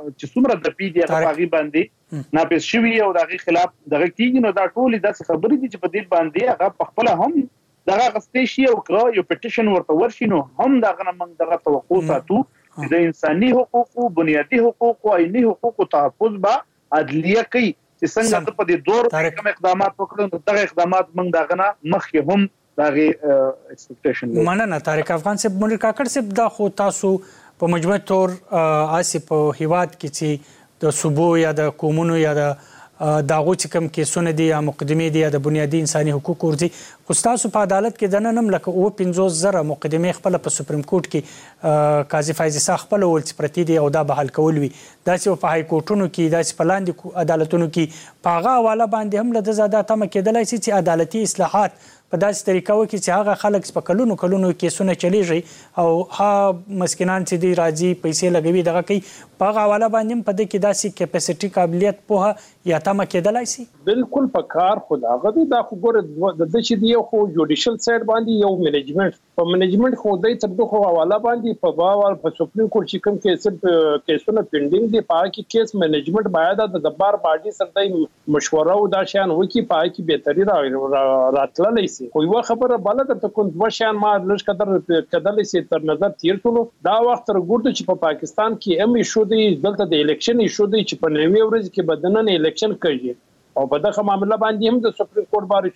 S6: چې څومره د پی دی هغه باندې ناپس شوی او دغه خلاف دغه کیږي نو دا ټول د خبرې دي چې په دې باندې هغه په خپل هم دغه غستې شي او یو پټیشن ورته ورشي نو هم دغه موږ دغه توقع ساتو چې د انساني حقوقو بنیادی حقوقو او عیني حقوقو تحفظ به عدلیه کوي چې څنګه په دې دور کوم اقدامات وکړو دغه اقدامات موږ دغه نه مخکې هم دغه ایکسپیکټیشن
S21: مننه طارق افغان صاحب منیر کاکړ صاحب دا خو تاسو په مجموعي تور آسی په هیواد کې چې د صوبو یا د قومونو یا د داغو چې کوم کیسونه دي یا مقدمې دي یا د بنیادي انساني حقوقو ورځي خو تاسو په عدالت کې د نن هم لکه 50,000 مقدمې خپل په سپریم کورټ کې قاضي فایز عیسی خپل ول چې پرتی دي او دا به حل کول وي داسې په های کورټونو کې داسې په لاندې عدالتونو کې په هغه حواله باندې هم له زیاده تم کېدلای شي چې عدالتي اصلاحات په داسې طریقه وکړي چې هغه خلک په کلونو کیسونه چلیږي او ها مسکینان چې دی راځي پیسې لګوي دغه کوي په هغه حواله باندې په دې کې داسې کیپاسټي قابلیت پوهه یا تم کېدلای شي
S5: بالکل په کار خو هغه دا خو ګوره د چې دی خو جوډیشل سایډ باندې یو منیجمنت په منیجمنت خو دای تر دغه حواله باندې په باور په سپریم کورټ چې کوم کیسونه پینډینګ دي په کې کیس منیجمنت باید د دبار باډي سره د مشوره او دا شان وکي په کې بهتري راتللی سي خو یو خبره بل د کوم وشان ما لږ قدر کدل سي تر نظر تیر کړو دا وخت تر ګورد چې په پاکستان کې ام ایشو دی دلته د الیکشن ایشو دی چې په نوې ورځ کې بدنن الیکشن کوي او په دغه معاملې باندې هم د سپریم کورټ بار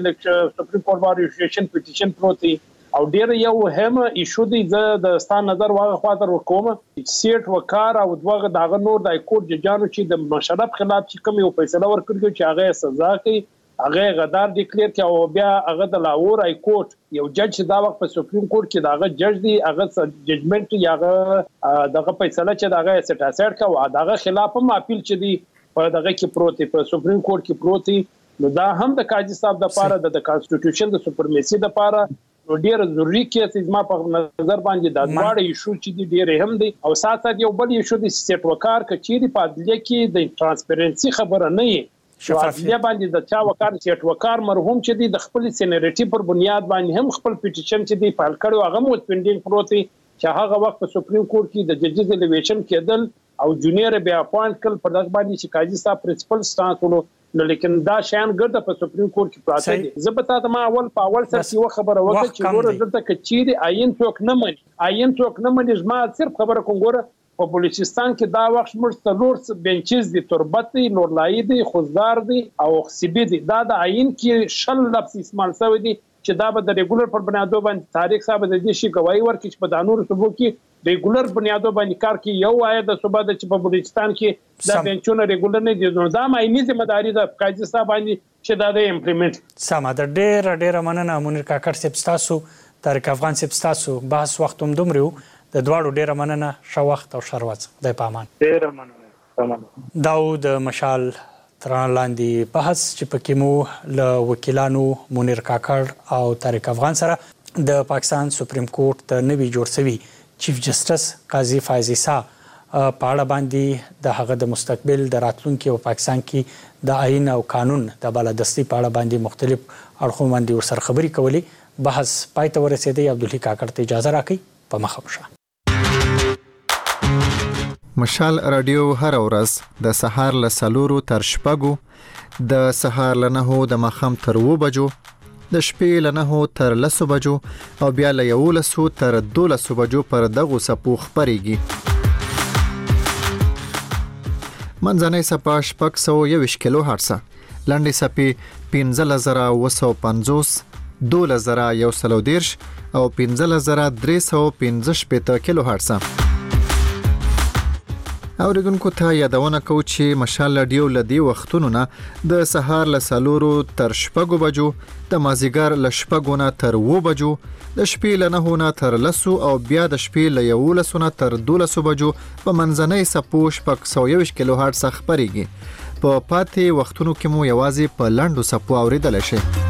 S5: ایسوسییشن پټیشن پروتي او ډیر یو هم ایشو دی د ستان نظر واغه خاطر وکوم سیټ وکار او دغه دغه نور د کورټ ججانو چې د مشرف خلاف چې کوم یو فیصله ورکړي چې هغه سزا کوي هغه غدار ډیکلیئر کړي او بیا هغه د لاهور های کورټ یو جج دا وخت په سپریم کورټ کې داغه جج دی هغه ججمنټ یاغه دغه فیصله چې داغه سټاسټ کا او داغه خلاف هم اپیل چې دی په دغه کې پروتي په سپریم کورټ کې پروتي نو دا هم د قاضي صاحب د پاره د کانسټیټیوشن د سپرمیسي د پاره ډیر ضروری کې چې ما په نظر باندې د دواړو ایشو چې دی ډیر هم دی او ساتھ یو بل ایشو د سټ وکار کچيري په عدلیه کې د ترانسپیرنسي خبره نه وي شفافیت باندې د چا وکار سټ وکار مرحوم چې دی د خپل سینریټي پر بنیاد باندې هم خپل پټیشن چې دی فایل کړو هغه مو پینډینګ پروتي چې هغه وخت په سپریم کورټ کې د ججز الیویشن کېدل او جونیئر بیا اپوینټ کړ پر دغه باندې چې قاضي صاحب پرنسپل سټانس ولو نو لیکن دا شان ګرځي په سپریم کورټ کې پراته دي زبتا ته ما اول سره یو خبره وکړه چې ګوره دلته کچيري عین څوک نه مني ما صرف خبره کوم ګوره په بلوچستان کې دا وخت موږ څلور بنچز دي تربت دي نورلای دي خوزدار دي او خصيبي دي دا د عین کې شل لفظ استعمال شوی دي چې دا به د ریګولر پر بنیادو باندې تاریخ صاحب د دې شي گواہی ورکړي چې په دانور صوبو کې ریګولر بنیادو باندې کار کوي یو آیا د صوبه د چې په بلوچستان کې دا بنچونه ریګولر نه دي نو دا مایني ذمہ داری د قاضي صاحب باندې چې دا د امپلیمنت
S21: سم د ډېر مننه منیر کاکړ صاحب تاسو طارق افغان صاحب تاسو بحث وخت هم دومره د دواړو ډیره مننه شو وخت او شروات خدای پامان
S6: ډیره مننه
S21: داود مشال تران لاندې بحث چې پکې مو له وکیلانو منیر کاکړ او طارق افغان سره د پاکستان سپریم کورټ د نوي جوړ شوی چیف جسټس قاضي فایز عیسی په اړه باندې د هغه د مستقبل د راتلونکي او پاکستان کې د آئین او قانون د بالادستي په اړه باندې مختلف اړخونو باندې ورسره خبري کولې بحث پای ته ورسېدی عبدالحی کاکړ ته اجازه راکړئ په مخه مشه
S7: مشال رادیو هر ورځ د سهار له 4 تر 6 د سهار له 9 د مخام تر 2 بجو د شپې له 9 تر 10 بجو او بیا له 11 تر 12 بجو پر دغه سپو خبريږي منځنۍ سپا 621 کیلو هرتز لاندې سپي 15950 2110 او 15315 کیلو هرتز اوریدونکو ته یادونه کوم چې مشال رادیو لدی وختونو نه د سهار له 4 تر 6 بجو د مازیګر له 6 نه تر 2 بجو د شپې له 9 نه تر 10 او بیا د شپې له 11 نه تر 12 بجو په منځنۍ سپو 621 کیلو هرتز خبريږي په پاتې وختونو کې مو یوازې په لاندو سپو اوریدل شي